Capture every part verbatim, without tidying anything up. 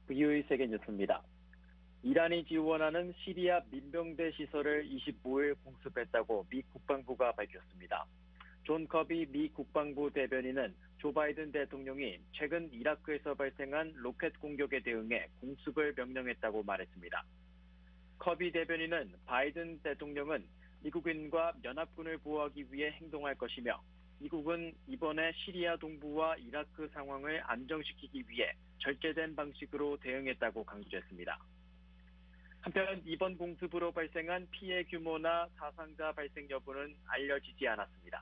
브이오이 세계뉴스입니다. 이란이 지원하는 시리아 민병대 시설을 이십오일 공습했다고 미 국방부가 밝혔습니다. 존 커비 미 국방부 대변인은 조 바이든 대통령이 최근 이라크에서 발생한 로켓 공격에 대응해 공습을 명령했다고 말했습니다. 커비 대변인은 바이든 대통령은 미국인과 연합군을 보호하기 위해 행동할 것이며 미국은 이번에 시리아 동부와 이라크 상황을 안정시키기 위해 절제된 방식으로 대응했다고 강조했습니다. 한편 이번 공습으로 발생한 피해 규모나 사상자 발생 여부는 알려지지 않았습니다.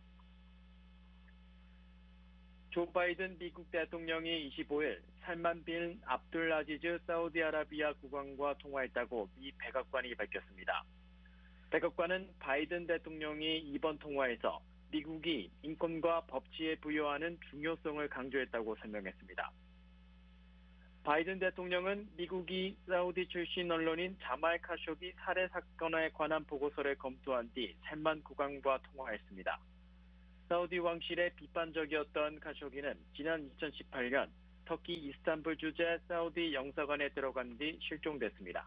조 바이든 미국 대통령이 이십오일 살만 빈 압둘라지즈 사우디아라비아 국왕과 통화했다고 미 백악관이 밝혔습니다. 백악관은 바이든 대통령이 이번 통화에서 미국이 인권과 법치에 부여하는 중요성을 강조했다고 설명했습니다. 바이든 대통령은 미국이 사우디 출신 언론인 자말 카쇼기 살해 사건에 관한 보고서를 검토한 뒤 살만 국왕과 통화했습니다. 사우디 왕실에 비판적이었던 카쇼기는 지난 이천십팔년 터키 이스탄불 주재 사우디 영사관에 들어간 뒤 실종됐습니다.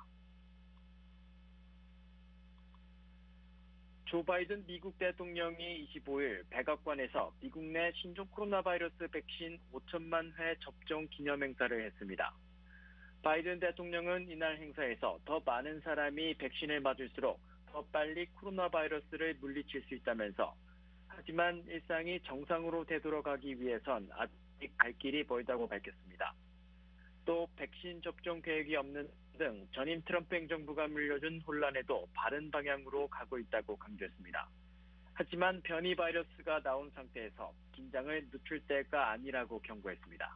조 바이든 미국 대통령이 이십오일 백악관에서 미국 내 신종 코로나 바이러스 백신 오천만 회 접종 기념 행사를 했습니다. 바이든 대통령은 이날 행사에서 더 많은 사람이 백신을 맞을수록 더 빨리 코로나 바이러스를 물리칠 수 있다면서 하지만 일상이 정상으로 되돌아가기 위해선 아직 갈 길이 멀다고 밝혔습니다. 또 백신 접종 계획이 없는 등 전임 트럼프 행정부가 물려준 혼란에도 바른 방향으로 가고 있다고 강조했습니다. 하지만 변이 바이러스가 나온 상태에서 긴장을 늦출 때가 아니라고 경고했습니다.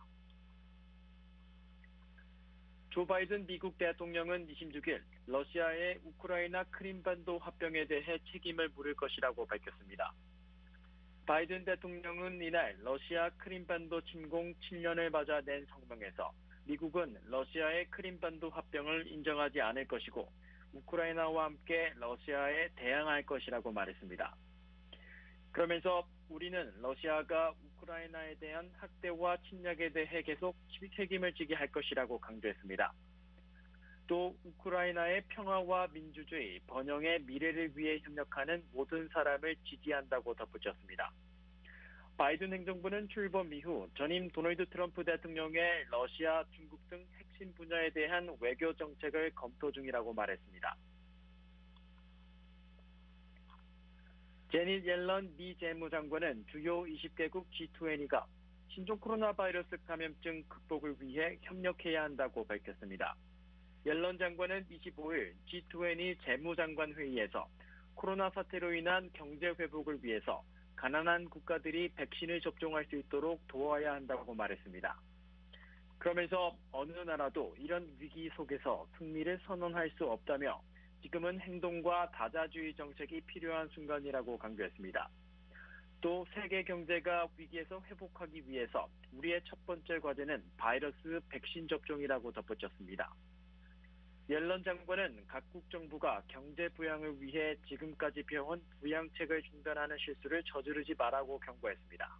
조 바이든 미국 대통령은 이십육일 러시아의 우크라이나 크림반도 합병에 대해 책임을 물을 것이라고 밝혔습니다. 바이든 대통령은 이날 러시아 크림반도 침공 칠 년을 맞아 낸 성명에서 미국은 러시아의 크림반도 합병을 인정하지 않을 것이고 우크라이나와 함께 러시아에 대항할 것이라고 말했습니다. 그러면서 우리는 러시아가 우크라이나에 대한 학대와 침략에 대해 계속 책임을 지게 할 것이라고 강조했습니다. 또 우크라이나의 평화와 민주주의, 번영의 미래를 위해 협력하는 모든 사람을 지지한다고 덧붙였습니다. 바이든 행정부는 출범 이후 전임 도널드 트럼프 대통령의 러시아, 중국 등 핵심 분야에 대한 외교 정책을 검토 중이라고 말했습니다. 제닛 옐런 미 재무장관은 주요 이십 개국 지 이십가 신종 코로나 바이러스 감염증 극복을 위해 협력해야 한다고 밝혔습니다. 옐런 장관은 이십오일 지 이십 재무장관 회의에서 코로나 사태로 인한 경제 회복을 위해서 가난한 국가들이 백신을 접종할 수 있도록 도와야 한다고 말했습니다. 그러면서 어느 나라도 이런 위기 속에서 승리를 선언할 수 없다며 지금은 행동과 다자주의 정책이 필요한 순간이라고 강조했습니다. 또 세계 경제가 위기에서 회복하기 위해서 우리의 첫 번째 과제는 바이러스 백신 접종이라고 덧붙였습니다. 옐런 장관은 각국 정부가 경제 부양을 위해 지금까지 펴온 부양책을 중단하는 실수를 저지르지 말라고 경고했습니다.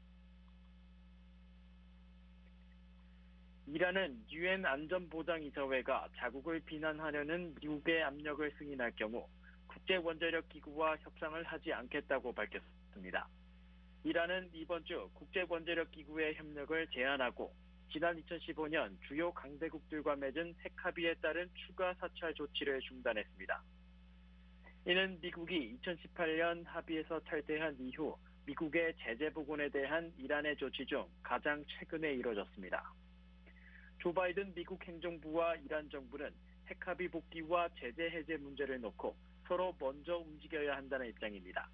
이란은 유엔 안전보장이사회가 자국을 비난하려는 미국의 압력을 승인할 경우 국제원자력기구와 협상을 하지 않겠다고 밝혔습니다. 이란은 이번 주 국제원자력기구의 협력을 제한하고 지난 이천십오년 주요 강대국들과 맺은 핵합의에 따른 추가 사찰 조치를 중단했습니다. 이는 미국이 이천십팔년 합의에서 탈퇴한 이후 미국의 제재 복원에 대한 이란의 조치 중 가장 최근에 이뤄졌습니다. 조 바이든 미국 행정부와 이란 정부는 핵합의 복귀와 제재 해제 문제를 놓고 서로 먼저 움직여야 한다는 입장입니다.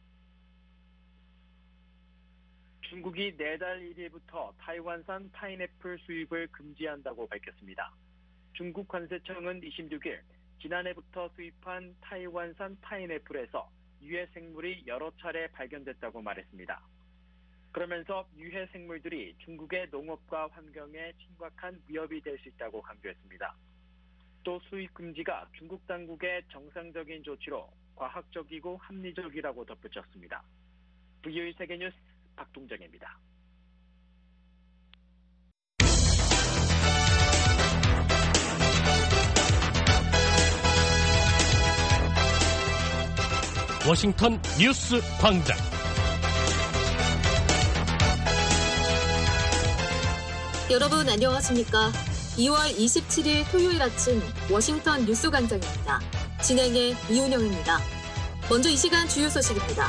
중국이 내달 일일부터 타이완산 파인애플 수입을 금지한다고 밝혔습니다. 중국 관세청은 이십육일 지난해부터 수입한 타이완산 파인애플에서 유해 생물이 여러 차례 발견됐다고 말했습니다. 그러면서 유해 생물들이 중국의 농업과 환경에 심각한 위협이 될 수 있다고 강조했습니다. 또 수입 금지가 중국 당국의 정상적인 조치로 과학적이고 합리적이라고 덧붙였습니다. 브이오이 세계뉴스 박동정입니다. 워싱턴 뉴스 광장. 여러분 안녕하십니까? 이월 이십칠일 토요일 아침 워싱턴 뉴스 광장입니다. 진행의 이은영입니다. 먼저 이 시간 주요 소식입니다.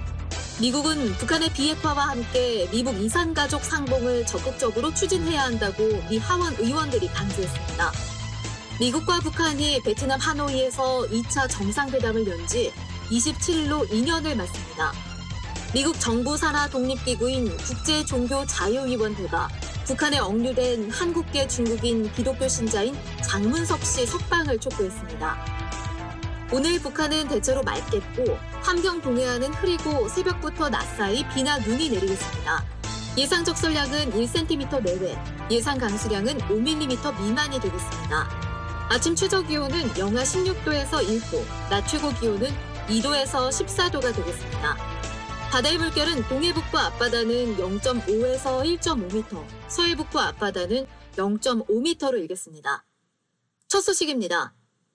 미국은 북한의 비핵화와 함께 미북 이산가족 상봉을 적극적으로 추진해야 한다고 미 하원 의원들이 강조했습니다. 미국과 북한이 베트남 하노이에서 이 차 정상회담을 연 지 이십칠일로 이 년을 맞습니다. 미국 정부 산하 독립기구인 국제종교자유위원회가 북한에 억류된 한국계 중국인 기독교 신자인 장문석 씨 석방을 촉구했습니다. 오늘 북한은 대체로 맑겠고 함경 동해안은 흐리고 새벽부터 낮사이 비나 눈이 내리겠습니다. 예상 적설량은 일 센티미터 내외, 예상 강수량은 오 밀리미터 미만이 되겠습니다. 아침 최저기온은 영하 십육도에서 일도, 낮 최고기온은 이도에서 십사도가 되겠습니다. 바다의 물결은 동해북부 앞바다는 영점오에서 일점오 미터, 서해북부 앞바다는 영점오 미터로 일겠습니다. 첫 소식입니다.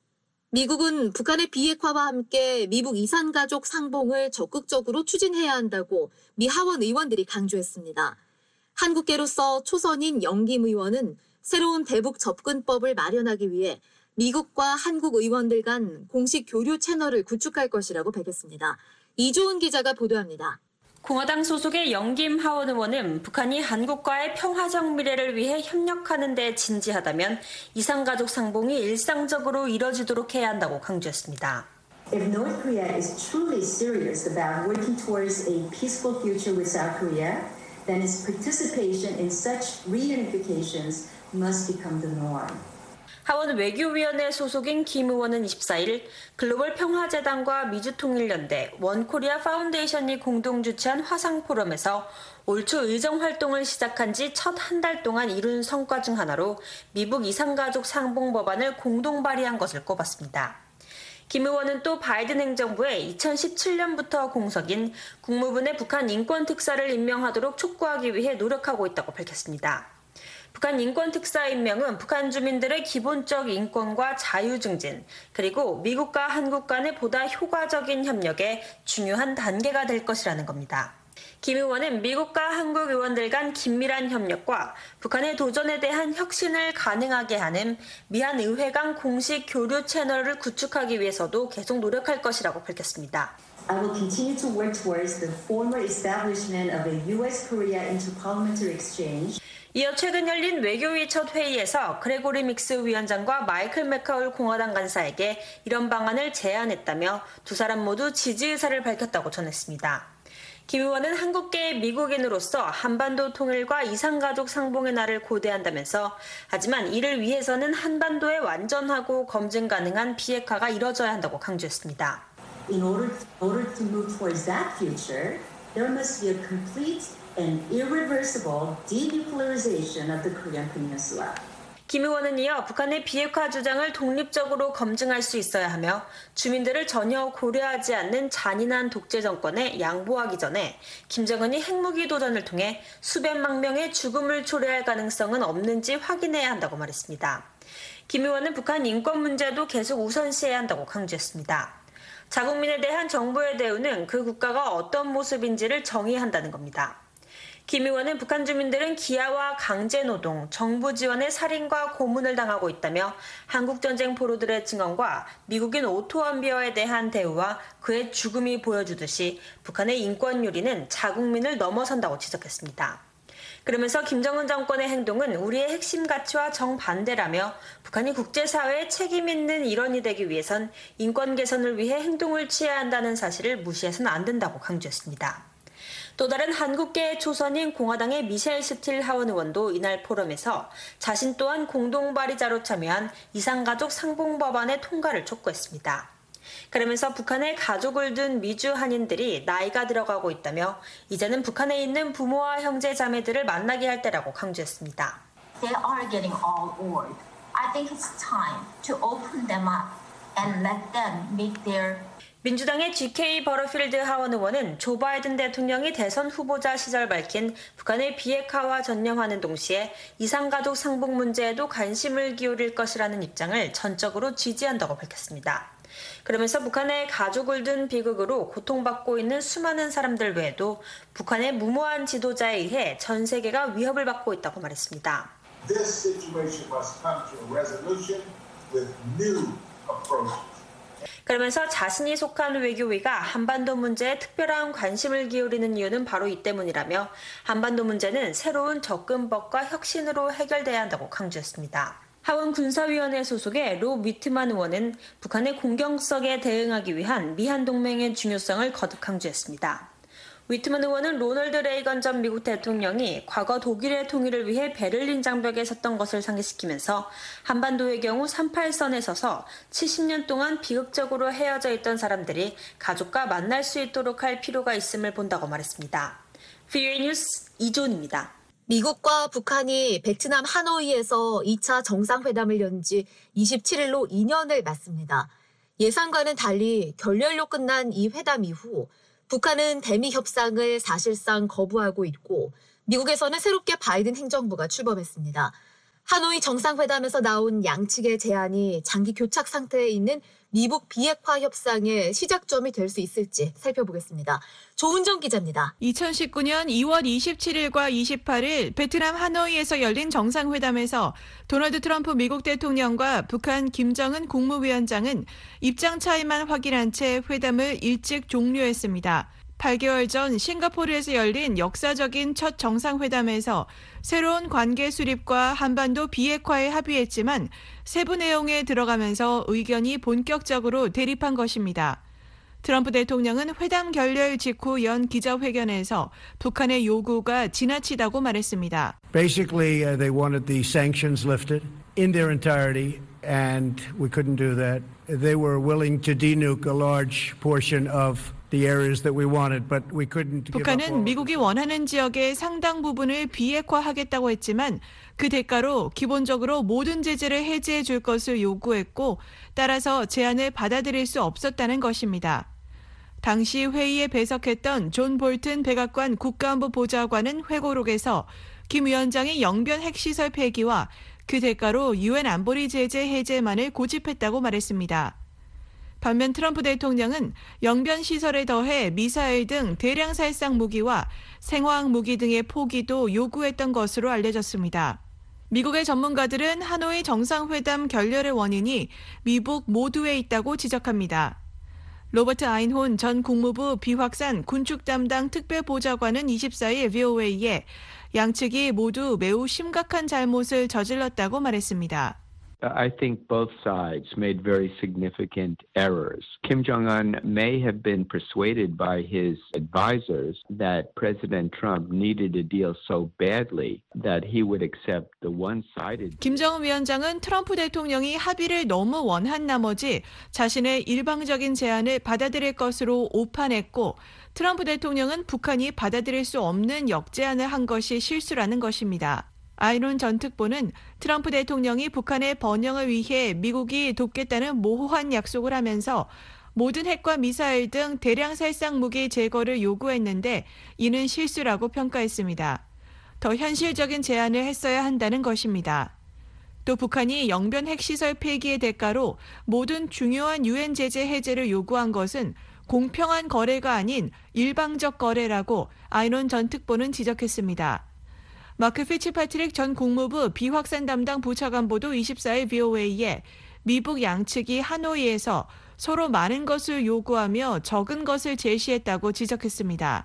미국은 북한의 비핵화와 함께 미북 이산가족 상봉을 적극적으로 추진해야 한다고 미 하원 의원들이 강조했습니다. 한국계로서 초선인 영김 의원은 새로운 대북 접근법을 마련하기 위해 미국과 한국 의원들 간 공식 교류 채널을 구축할 것이라고 밝혔습니다. 이조은 기자가 보도합니다. 공화당 소속의 영김 하원 의원은 북한이 한국과의 평화적 미래를 위해 협력하는 데 진지하다면 이산가족 상봉이 일상적으로 이뤄지도록 해야 한다고 강조했습니다. If North Korea is truly serious about working towards a peaceful future with South Korea, then its participation in such reunifications must become the norm. 하원 외교위원회 소속인 김 의원은 이십사일 글로벌 평화재단과 미주통일연대, 원코리아 파운데이션이 공동 주최한 화상포럼에서 올 초 의정활동을 시작한 지 첫 한 달 동안 이룬 성과 중 하나로 미북 이산가족 상봉 법안을 공동 발의한 것을 꼽았습니다. 김 의원은 또 바이든 행정부의 이천십칠년부터 공석인 국무부 내 북한 인권특사를 임명하도록 촉구하기 위해 노력하고 있다고 밝혔습니다. 북한 인권특사 임명은 북한 주민들의 기본적 인권과 자유 증진, 그리고 미국과 한국 간의 보다 효과적인 협력에 중요한 단계가 될 것이라는 겁니다. 김 의원은 미국과 한국 의원들 간 긴밀한 협력과 북한의 도전에 대한 혁신을 가능하게 하는 미한 의회 간 공식 교류 채널을 구축하기 위해서도 계속 노력할 것이라고 밝혔습니다. I will continue to work towards the formal establishment of a U S-Korea Interparliamentary Exchange. 이어 최근 열린 외교위 첫 회의에서 그레고리 믹스 위원장과 마이클 맥카울 공화당 간사에게 이런 방안을 제안했다며 두 사람 모두 지지 의사를 밝혔다고 전했습니다. 김 의원은 한국계 미국인으로서 한반도 통일과 이산가족 상봉의 날을 고대한다면서 하지만 이를 위해서는 한반도의 완전하고 검증 가능한 비핵화가 이뤄져야 한다고 강조했습니다. In order, in order to move towards that future, there must be a complete and irreversible denuclearization of the Korean Peninsula. 김 의원은 이어 북한의 비핵화 주장을 독립적으로 검증할 수 있어야 하며 주민들을 전혀 고려하지 않는 잔인한 독재 정권에 양보하기 전에 김정은이 핵무기 도전을 통해 수백만 명의 죽음을 초래할 가능성은 없는지 확인해야 한다고 말했습니다. 김 의원은 북한 인권 문제도 계속 우선시해야 한다고 강조했습니다. 자국민에 대한 정부의 대우는 그 국가가 어떤 모습인지를 정의한다는 겁니다. 김 의원은 북한 주민들은 기아와 강제노동, 정부 지원의 살인과 고문을 당하고 있다며 한국전쟁 포로들의 증언과 미국인 오토 원비어에 대한 대우와 그의 죽음이 보여주듯이 북한의 인권 유리는 자국민을 넘어선다고 지적했습니다. 그러면서 김정은 정권의 행동은 우리의 핵심 가치와 정반대라며 북한이 국제사회에 책임 있는 일원이 되기 위해선 인권 개선을 위해 행동을 취해야 한다는 사실을 무시해서는 안 된다고 강조했습니다. 또 다른 한국계의 초선인 공화당의 미셸 스틸 하원 의원도 이날 포럼에서 자신 또한 공동 발의자로 참여한 이산가족 상봉 법안의 통과를 촉구했습니다. 그러면서 북한에 가족을 둔 미주 한인들이 나이가 들어가고 있다며 이제는 북한에 있는 부모와 형제 자매들을 만나게 할 때라고 강조했습니다. They are getting all old. I think it's time to open them up and let them meet their 민주당의 지케이 버러필드 하원 의원은 조 바이든 대통령이 대선 후보자 시절 밝힌 북한의 비핵화와 전념하는 동시에 이산가족 상봉 문제에도 관심을 기울일 것이라는 입장을 전적으로 지지한다고 밝혔습니다. 그러면서 북한의 가족을 둔 비극으로 고통받고 있는 수많은 사람들 외에도 북한의 무모한 지도자에 의해 전 세계가 위협을 받고 있다고 말했습니다. This situation must come to a resolution with new approaches. 그러면서 자신이 속한 외교위가 한반도 문제에 특별한 관심을 기울이는 이유는 바로 이 때문이라며 한반도 문제는 새로운 접근법과 혁신으로 해결돼야 한다고 강조했습니다. 하원 군사위원회 소속의 로 위트만 의원은 북한의 공격성에 대응하기 위한 미한 동맹의 중요성을 거듭 강조했습니다. 위트만 의원은 로널드 레이건 전 미국 대통령이 과거 독일의 통일을 위해 베를린 장벽에 섰던 것을 상기시키면서 한반도의 경우 삼십팔 선에 서서 칠십 년 동안 비극적으로 헤어져 있던 사람들이 가족과 만날 수 있도록 할 필요가 있음을 본다고 말했습니다. 브이오에이 뉴스 이존입니다. 미국과 북한이 베트남 하노이에서 이 차 정상회담을 연 지 이십칠 일로 이 년을 맞습니다. 예상과는 달리 결렬로 끝난 이 회담 이후 북한은 대미 협상을 사실상 거부하고 있고 미국에서는 새롭게 바이든 행정부가 출범했습니다. 하노이 정상회담에서 나온 양측의 제안이 장기 교착 상태에 있는 미북 비핵화 협상의 시작점이 될 수 있을지 살펴보겠습니다. 조은정 기자입니다. 이천십구 년 이월 이십칠일과 이십팔일 베트남 하노이에서 열린 정상회담에서 도널드 트럼프 미국 대통령과 북한 김정은 국무위원장은 입장 차이만 확인한 채 회담을 일찍 종료했습니다. 팔 개월 전 싱가포르에서 열린 역사적인 첫 정상회담에서 새로운 관계 수립과 한반도 비핵화에 합의했지만 세부 내용에 들어가면서 의견이 본격적으로 대립한 것입니다. 트럼프 대통령은 회담 결렬 직후 연 기자회견에서 북한의 요구가 지나치다고 말했습니다. Basically, uh, they wanted the sanctions lifted in their entirety, and we couldn't do that. They were willing to denuke a large portion of the areas that we wanted, but we couldn't give up all. 북한은 미국이 원하는 지역의 상당 부분을 비핵화하겠다고 했지만 그 대가로 기본적으로 모든 제재를 해제해 줄 것을 요구했고 따라서 제안을 받아들일 수 없었다는 것입니다. 당시 회의에 배석했던 존 볼튼 백악관 국가안보 보좌관은 회고록에서 김 위원장의 영변 핵시설 폐기와 그 대가로 유엔 안보리 제재 해제만을 고집했다고 말했습니다. 반면 트럼프 대통령은 영변 시설에 더해 미사일 등 대량 살상 무기와 생화학 무기 등의 포기도 요구했던 것으로 알려졌습니다. 미국의 전문가들은 하노이 정상회담 결렬의 원인이 미북 모두에 있다고 지적합니다. 로버트 아인혼 전 국무부 비확산 군축 담당 특별보좌관은 이십사일 브이오에이에 양측이 모두 매우 심각한 잘못을 저질렀다고 말했습니다. I think both sides made very significant errors. Kim Jong-un may have been persuaded by his advisors that President Trump needed a deal so badly that he would accept the one-sided. 김정은 위원장은 트럼프 대통령이 합의를 너무 원한 나머지 자신의 일방적인 제안을 받아들일 것으로 오판했고 트럼프 대통령은 북한이 받아들일 수 없는 역제안을 한 것이 실수라는 것입니다. 아이론 전 특보는 트럼프 대통령이 북한의 번영을 위해 미국이 돕겠다는 모호한 약속을 하면서 모든 핵과 미사일 등 대량 살상 무기 제거를 요구했는데 이는 실수라고 평가했습니다. 더 현실적인 제안을 했어야 한다는 것입니다. 또 북한이 영변 핵시설 폐기의 대가로 모든 중요한 유엔 제재 해제를 요구한 것은 공평한 거래가 아닌 일방적 거래라고 아이론 전 특보는 지적했습니다. 마크 피츠파트릭 전 국무부 비확산 담당 부차관보도 이십사일 브이오에이에 미북 양측이 하노이에서 서로 많은 것을 요구하며 적은 것을 제시했다고 지적했습니다.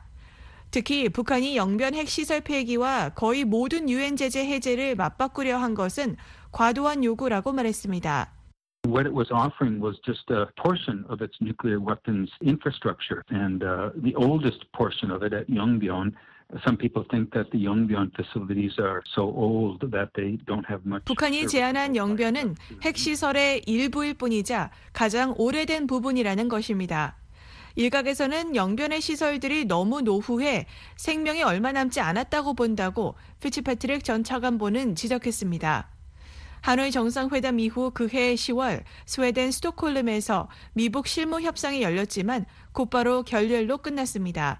특히 북한이 영변 핵시설 폐기와 거의 모든 유엔 제재 해제를 맞바꾸려 한 것은 과도한 요구라고 말했습니다. What it was offering was just a portion of its nuclear weapons infrastructure, and uh, the oldest portion of it at Yongbyon. Some people think that the Yongbyon facilities are so old that they don't have much. 북한이 제안한 영변은 핵시설의 일부일 뿐이자 가장 오래된 부분이라는 것입니다. 일각에서는 영변의 시설들이 너무 노후해 생명이 얼마 남지 않았다고 본다고 피츠파트릭 전 차관보는 지적했습니다. 하노이 정상회담 이후 그해 시월 스웨덴 스톡홀름에서 미북 실무 협상이 열렸지만 곧바로 결렬로 끝났습니다.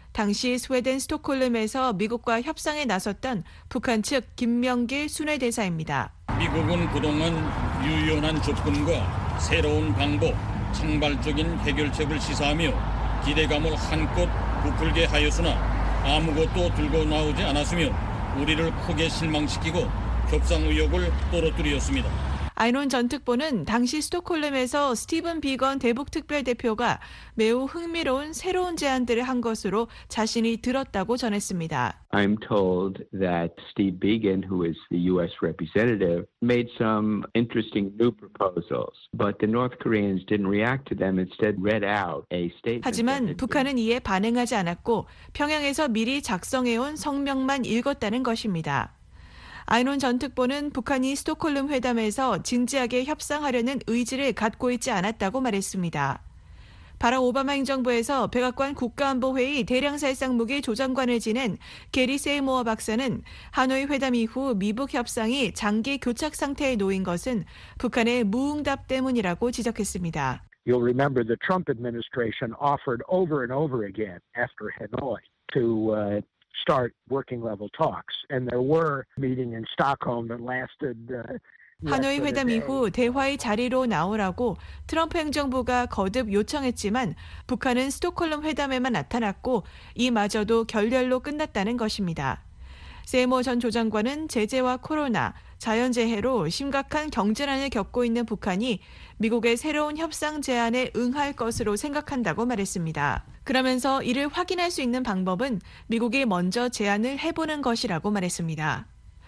당시 스웨덴 스톡홀름에서 미국과 협상에 나섰던 북한 측 김명길 순회대사입니다. 미국은 그동안 유연한 접근과 새로운 방법, 창발적인 해결책을 시사하며 기대감을 한껏 부풀게 하였으나 아무것도 들고 나오지 않았으며 우리를 크게 실망시키고 협상 의욕을 떨어뜨렸습니다. 아인혼 전 특보는 당시 스톡홀름에서 스티븐 비건 대북 특별대표가 매우 흥미로운 새로운 제안들을 한 것으로 자신이 들었다고 전했습니다. I'm told that Steve Biegun, who is the U S representative, made some interesting new proposals, but the North Koreans didn't react to them. Instead, read out a statement. 하지만 북한은 이에 반응하지 않았고 평양에서 미리 작성해온 성명만 읽었다는 것입니다. 아인혼 전 특보는 북한이 스톡홀름 회담에서 진지하게 협상하려는 의지를 갖고 있지 않았다고 말했습니다. 바락 오바마 행정부에서 백악관 국가안보회의 대량살상무기 조정관을 지낸 게리 세이모어 박사는 하노이 회담 이후 미북 협상이 장기 교착 상태에 놓인 것은 북한의 무응답 때문이라고 지적했습니다. You'll remember the Trump administration offered over and over again after Hanoi to uh, start working level talks, and there were meeting in Stockholm that lasted. Uh, 하노이 회담 이후 대화의 자리로 나오라고 트럼프 행정부가 거듭 요청했지만 북한은 스톡홀름 회담에만 나타났고 이마저도 결렬로 끝났다는 것입니다. 세이모 전 조장관은 제재와 코로나, 자연재해로 심각한 경제난을 겪고 있는 북한이 미국의 새로운 협상 제안에 응할 것으로 생각한다고 말했습니다. 그러면서 이를 확인할 수 있는 방법은 미국이 먼저 제안을 해보는 것이라고 말했습니다.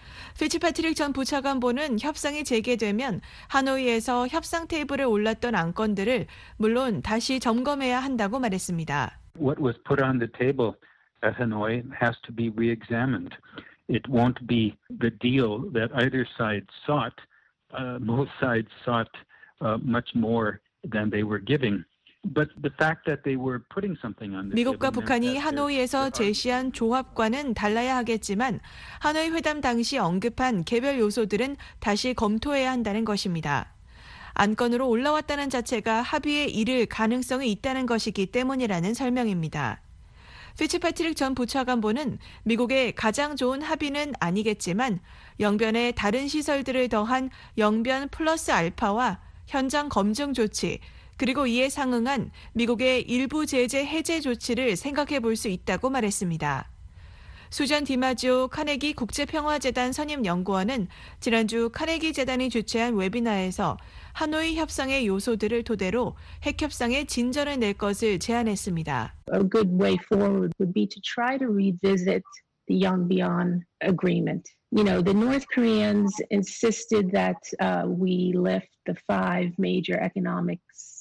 피츠패트릭 전 부차관보는 협상이 재개되면 하노이에서 협상 테이블에 올랐던 안건들을 물론 다시 점검해야 한다고 말했습니다. What was put on the table at Hanoi has to be re-examined. It won't be the deal that either side sought. Uh, both sides sought uh, much more than they were giving. But the fact that they were putting something on the 미국과 북한이 하노이에서 제시한 조합과는 달라야 하겠지만 하노이 회담 당시 언급한 개별 요소들은 다시 검토해야 한다는 것입니다. 안건으로 올라왔다는 자체가 합의에 이를 가능성이 있다는 것이기 때문이라는 설명입니다. 피츠패트릭 전 부차관보는 미국의 가장 좋은 합의는 아니겠지만 영변에 다른 시설들을 더한 영변 플러스 알파와 현장 검증 조치, 그리고 이에 상응한 미국의 일부 제재 해제 조치를 생각해 볼 수 있다고 말했습니다. 수잔 디마지오 카네기 국제평화재단 선임연구원은 지난주 카네기 재단이 주최한 웨비나에서 하노이 협상의 요소들을 토대로 핵협상에 진전을 낼 것을 제안했습니다. A good way forward would be to try to revisit the Yongbyon agreement. You know, the North Koreans insisted that uh, we lift the five major economic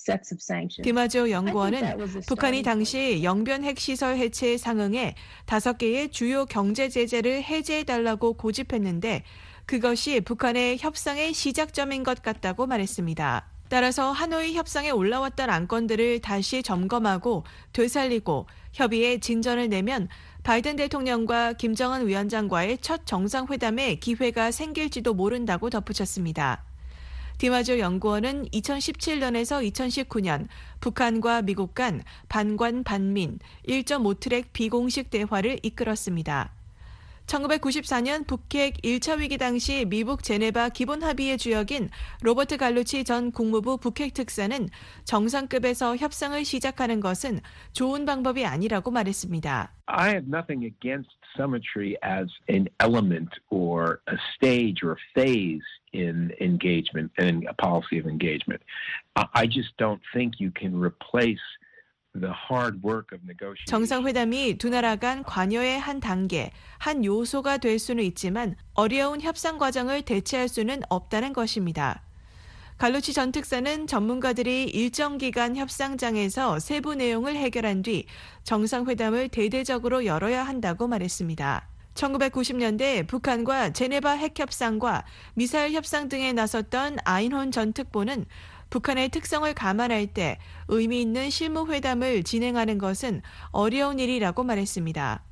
디마지오 연구원은 북한이 당시 영변 핵시설 해체에 상응해 다섯 개의 주요 경제 제재를 해제해달라고 고집했는데 그것이 북한의 협상의 시작점인 것 같다고 말했습니다. 따라서 하노이 협상에 올라왔던 안건들을 다시 점검하고 되살리고 협의에 진전을 내면 바이든 대통령과 김정은 위원장과의 첫 정상회담에 기회가 생길지도 모른다고 덧붙였습니다. 디마지오 연구원은 이천십칠 년에서 이천십구 년 북한과 미국 간 반관 반민 일 점 오 트랙 비공식 대화를 이끌었습니다. 천구백구십사 년 북핵 일 차 위기 당시 미국 제네바 기본합의의 주역인 로버트 갈루치 전 국무부 북핵 특사는 정상급에서 협상을 시작하는 것은 좋은 방법이 아니라고 말했습니다. I have nothing against symmetry as an element or a stage or a phase in engagement and a policy of engagement. I just don't think you can replace the hard work of negotiation. 정상회담이 두 나라 간 관여의 한 단계, 한 요소가 될 수는 있지만 어려운 협상 과정을 대체할 수는 없다는 것입니다. 갈루치 전 특사는 전문가들이 일정 기간 협상장에서 세부 내용을 해결한 뒤 정상회담을 대대적으로 열어야 한다고 말했습니다. 천구백구십 년대 북한과 제네바 핵협상과 미사일 협상 등에 나섰던 아인혼 전 특보는 북한의 특성을 감안할 때 의미 있는 실무회담을 진행하는 것은 어려운 일이라고 말했습니다.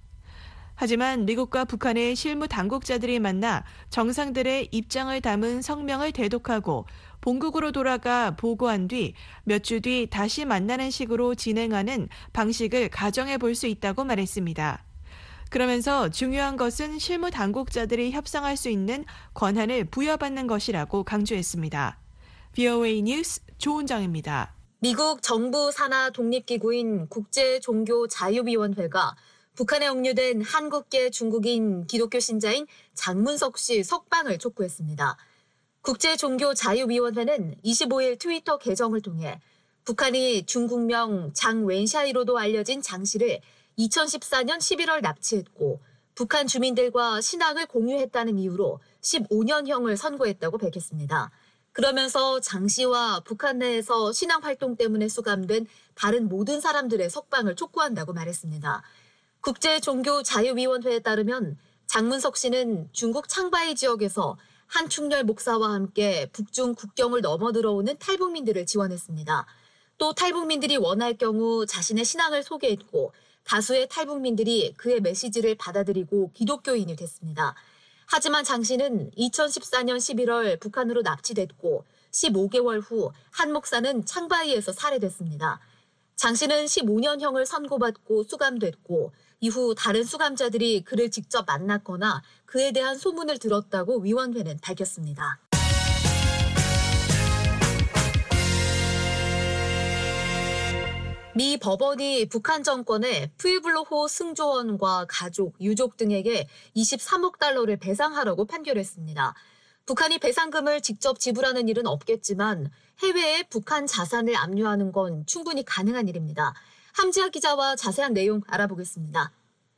하지만 미국과 북한의 실무 당국자들이 만나 정상들의 입장을 담은 성명을 대독하고 본국으로 돌아가 보고한 뒤 몇 주 뒤 다시 만나는 식으로 진행하는 방식을 가정해 볼 수 있다고 말했습니다. 그러면서 중요한 것은 실무 당국자들이 협상할 수 있는 권한을 부여받는 것이라고 강조했습니다. 브이오에이 뉴스 조은정입니다. 미국 정부 산하 독립기구인 국제종교자유위원회가 북한에 억류된 한국계 중국인 기독교 신자인 장문석 씨 석방을 촉구했습니다. 국제종교자유위원회는 이십오일 트위터 계정을 통해 북한이 중국명 장 웬샤이로도 알려진 장 씨를 이천십사년 십일월 납치했고 북한 주민들과 신앙을 공유했다는 이유로 십오년형을 선고했다고 밝혔습니다. 그러면서 장 씨와 북한 내에서 신앙 활동 때문에 수감된 다른 모든 사람들의 석방을 촉구한다고 말했습니다. 국제종교자유위원회에 따르면 장문석 씨는 중국 창바이 지역에서 한충렬 목사와 함께 북중 국경을 넘어 들어오는 탈북민들을 지원했습니다. 또 탈북민들이 원할 경우 자신의 신앙을 소개했고 다수의 탈북민들이 그의 메시지를 받아들이고 기독교인이 됐습니다. 하지만 장 씨는 이천십사년 십일월 북한으로 납치됐고 십오개월 후 한 목사는 창바이에서 살해됐습니다. 장 씨는 십오년형을 선고받고 수감됐고 이후 다른 수감자들이 그를 직접 만났거나 그에 대한 소문을 들었다고 위원회는 밝혔습니다. 미 법원이 북한 정권에 푸에블로호 승조원과 가족, 유족 등에게 이십삼억 달러를 배상하라고 판결했습니다. 북한이 배상금을 직접 지불하는 일은 없겠지만 해외에 북한 자산을 압류하는 건 충분히 가능한 일입니다. 함지아 기자와 자세한 내용 알아보겠습니다.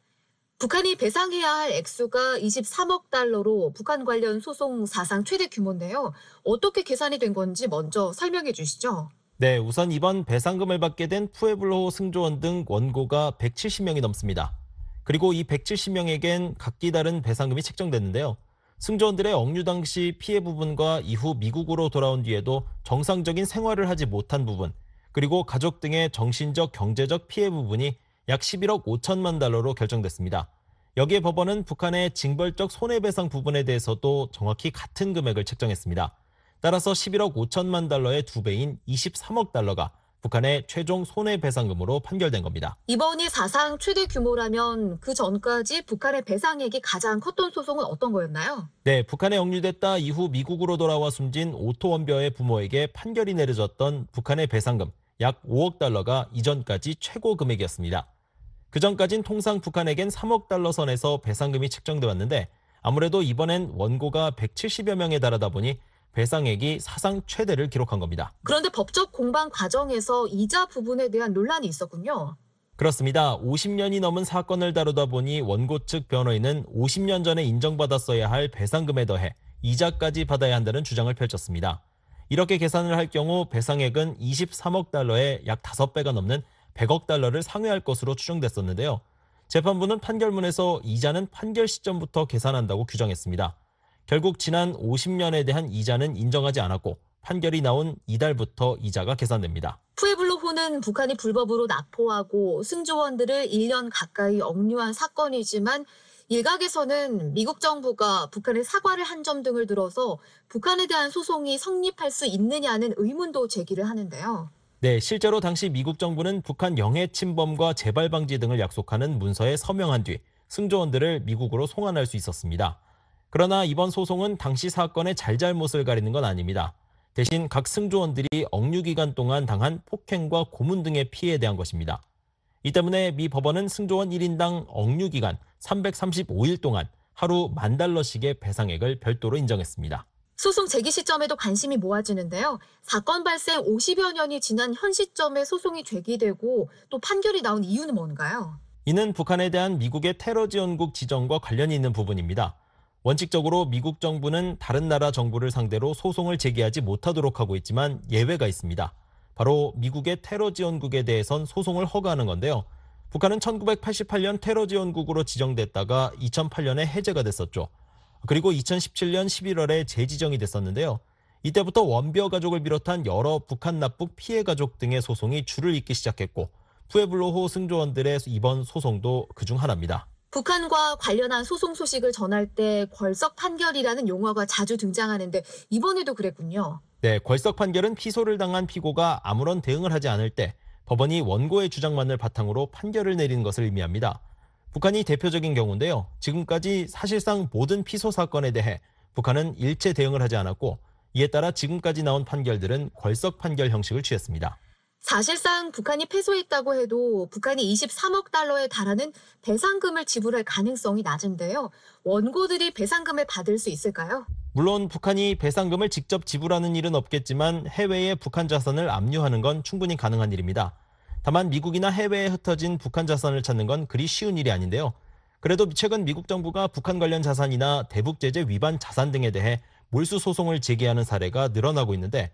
북한이 배상해야 할 액수가 이십삼억 달러로 북한 관련 소송 사상 최대 규모인데요. 어떻게 계산이 된 건지 먼저 설명해 주시죠. 네, 우선 이번 배상금을 받게 된 푸에블로 승조원 등 원고가 백칠십 명이 넘습니다. 그리고 이 백칠십 명에겐 각기 다른 배상금이 책정됐는데요. 승조원들의 억류 당시 피해 부분과 이후 미국으로 돌아온 뒤에도 정상적인 생활을 하지 못한 부분, 그리고 가족 등의 정신적, 경제적 피해 부분이 약 십일억 오천만 달러로 결정됐습니다. 여기에 법원은 북한의 징벌적 손해배상 부분에 대해서도 정확히 같은 금액을 책정했습니다. 따라서 십일억 오천만 달러의 두 배인 이십삼억 달러가 북한의 최종 손해배상금으로 판결된 겁니다. 이번이 사상 최대 규모라면 그 전까지 북한의 배상액이 가장 컸던 소송은 어떤 거였나요? 네, 북한에 억류됐다 이후 미국으로 돌아와 숨진 오토 원벼의 부모에게 판결이 내려졌던 북한의 배상금 약 오억 달러가 이전까지 최고 금액이었습니다. 그전까진 통상 북한에겐 삼억 달러 선에서 배상금이 책정돼 왔는데 아무래도 이번엔 원고가 백칠십여 명에 달하다 보니 배상액이 사상 최대를 기록한 겁니다. 그런데 법적 공방 과정에서 이자 부분에 대한 논란이 있었군요. 그렇습니다. 오십 년이 넘은 사건을 다루다 보니 원고 측 변호인은 오십 년 전에 인정받았어야 할 배상금에 더해 이자까지 받아야 한다는 주장을 펼쳤습니다. 이렇게 계산을 할 경우 배상액은 이십삼억 달러에 약 다섯 배가 넘는 백억 달러를 상회할 것으로 추정됐었는데요. 재판부는 판결문에서 이자는 판결 시점부터 계산한다고 규정했습니다. 결국 지난 오십 년에 대한 이자는 인정하지 않았고 판결이 나온 이달부터 이자가 계산됩니다. 푸에블로호는 북한이 불법으로 납포하고 승조원들을 일 년 가까이 억류한 사건이지만 일각에서는 미국 정부가 북한에 사과를 한 점 등을 들어서 북한에 대한 소송이 성립할 수 있느냐는 의문도 제기를 하는데요. 네, 실제로 당시 미국 정부는 북한 영해 침범과 재발 방지 등을 약속하는 문서에 서명한 뒤 승조원들을 미국으로 송환할 수 있었습니다. 그러나 이번 소송은 당시 사건의 잘잘못을 가리는 건 아닙니다. 대신 각 승조원들이 억류 기간 동안 당한 폭행과 고문 등의 피해에 대한 것입니다. 이 때문에 미 법원은 승조원 일 인당 억류 기간 삼백삼십오일 동안 하루 만 달러씩의 배상액을 별도로 인정했습니다. 소송 제기 시점에도 관심이 모아지는데요. 사건 발생 오십여 년이 지난 현 시점에 소송이 제기되고 또 판결이 나온 이유는 뭔가요? 이는 북한에 대한 미국의 테러 지원국 지정과 관련이 있는 부분입니다. 원칙적으로 미국 정부는 다른 나라 정부를 상대로 소송을 제기하지 못하도록 하고 있지만 예외가 있습니다. 바로 미국의 테러 지원국에 대해선 소송을 허가하는 건데요. 북한은 천구백팔십팔 년 테러 지원국으로 지정됐다가 이천팔 년에 해제가 됐었죠. 그리고 이천십칠 년 십일월에 재지정이 됐었는데요. 이때부터 원벼 가족을 비롯한 여러 북한 납북 피해 가족 등의 소송이 줄을 잇기 시작했고 푸에블로호 승조원들의 이번 소송도 그중 하나입니다. 북한과 관련한 소송 소식을 전할 때 궐석 판결이라는 용어가 자주 등장하는데 이번에도 그랬군요. 네, 궐석 판결은 피소를 당한 피고가 아무런 대응을 하지 않을 때 법원이 원고의 주장만을 바탕으로 판결을 내리는 것을 의미합니다. 북한이 대표적인 경우인데요. 지금까지 사실상 모든 피소 사건에 대해 북한은 일체 대응을 하지 않았고 이에 따라 지금까지 나온 판결들은 궐석 판결 형식을 취했습니다. 사실상 북한이 패소했다고 해도 북한이 이십삼억 달러에 달하는 배상금을 지불할 가능성이 낮은데요. 원고들이 배상금을 받을 수 있을까요? 물론 북한이 배상금을 직접 지불하는 일은 없겠지만 해외에 북한 자산을 압류하는 건 충분히 가능한 일입니다. 다만 미국이나 해외에 흩어진 북한 자산을 찾는 건 그리 쉬운 일이 아닌데요. 그래도 최근 미국 정부가 북한 관련 자산이나 대북 제재 위반 자산 등에 대해 몰수 소송을 제기하는 사례가 늘어나고 있는데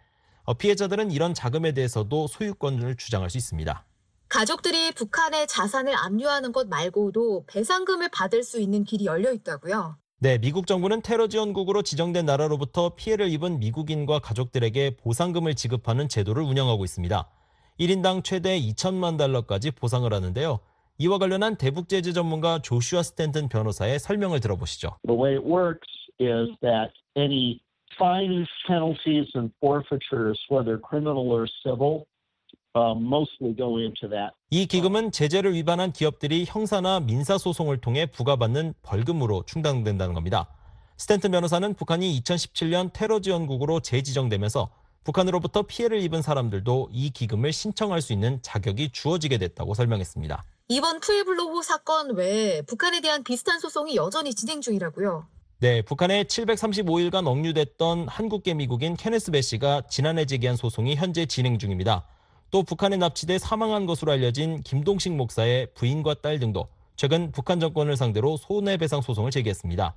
피해자들은 이런 자금에 대해서도 소유권을 주장할 수 있습니다. 가족들이 북한의 자산을 압류하는 것 말고도 배상금을 받을 수 있는 길이 열려 있다고요? 네, 미국 정부는 테러 지원국으로 지정된 나라로부터 피해를 입은 미국인과 가족들에게 보상금을 지급하는 제도를 운영하고 있습니다. 일 인당 최대 이천만 달러까지 보상을 하는데요. 이와 관련한 대북 제재 전문가 조슈아 스탠튼 변호사의 설명을 들어보시죠. The way it works is that any fines, penalties, and forfeitures, whether criminal or civil, uh, mostly go into that. 이 기금은 제재를 위반한 기업들이 형사나 민사 소송을 통해 부과받는 벌금으로 충당된다는 겁니다. 스탠튼 변호사는 북한이 이천십칠 년 테러 지원국으로 재지정되면서 북한으로부터 피해를 입은 사람들도 이 기금을 신청할 수 있는 자격이 주어지게 됐다고 설명했습니다. 이번 푸에블로호 사건 외에 북한에 대한 비슷한 소송이 여전히 진행 중이라고요? 네, 북한에 칠백삼십오 일간 억류됐던 한국계 미국인 케네스 배 씨가 지난해 제기한 소송이 현재 진행 중입니다. 또 북한에 납치돼 사망한 것으로 알려진 김동식 목사의 부인과 딸 등도 최근 북한 정권을 상대로 손해배상 소송을 제기했습니다.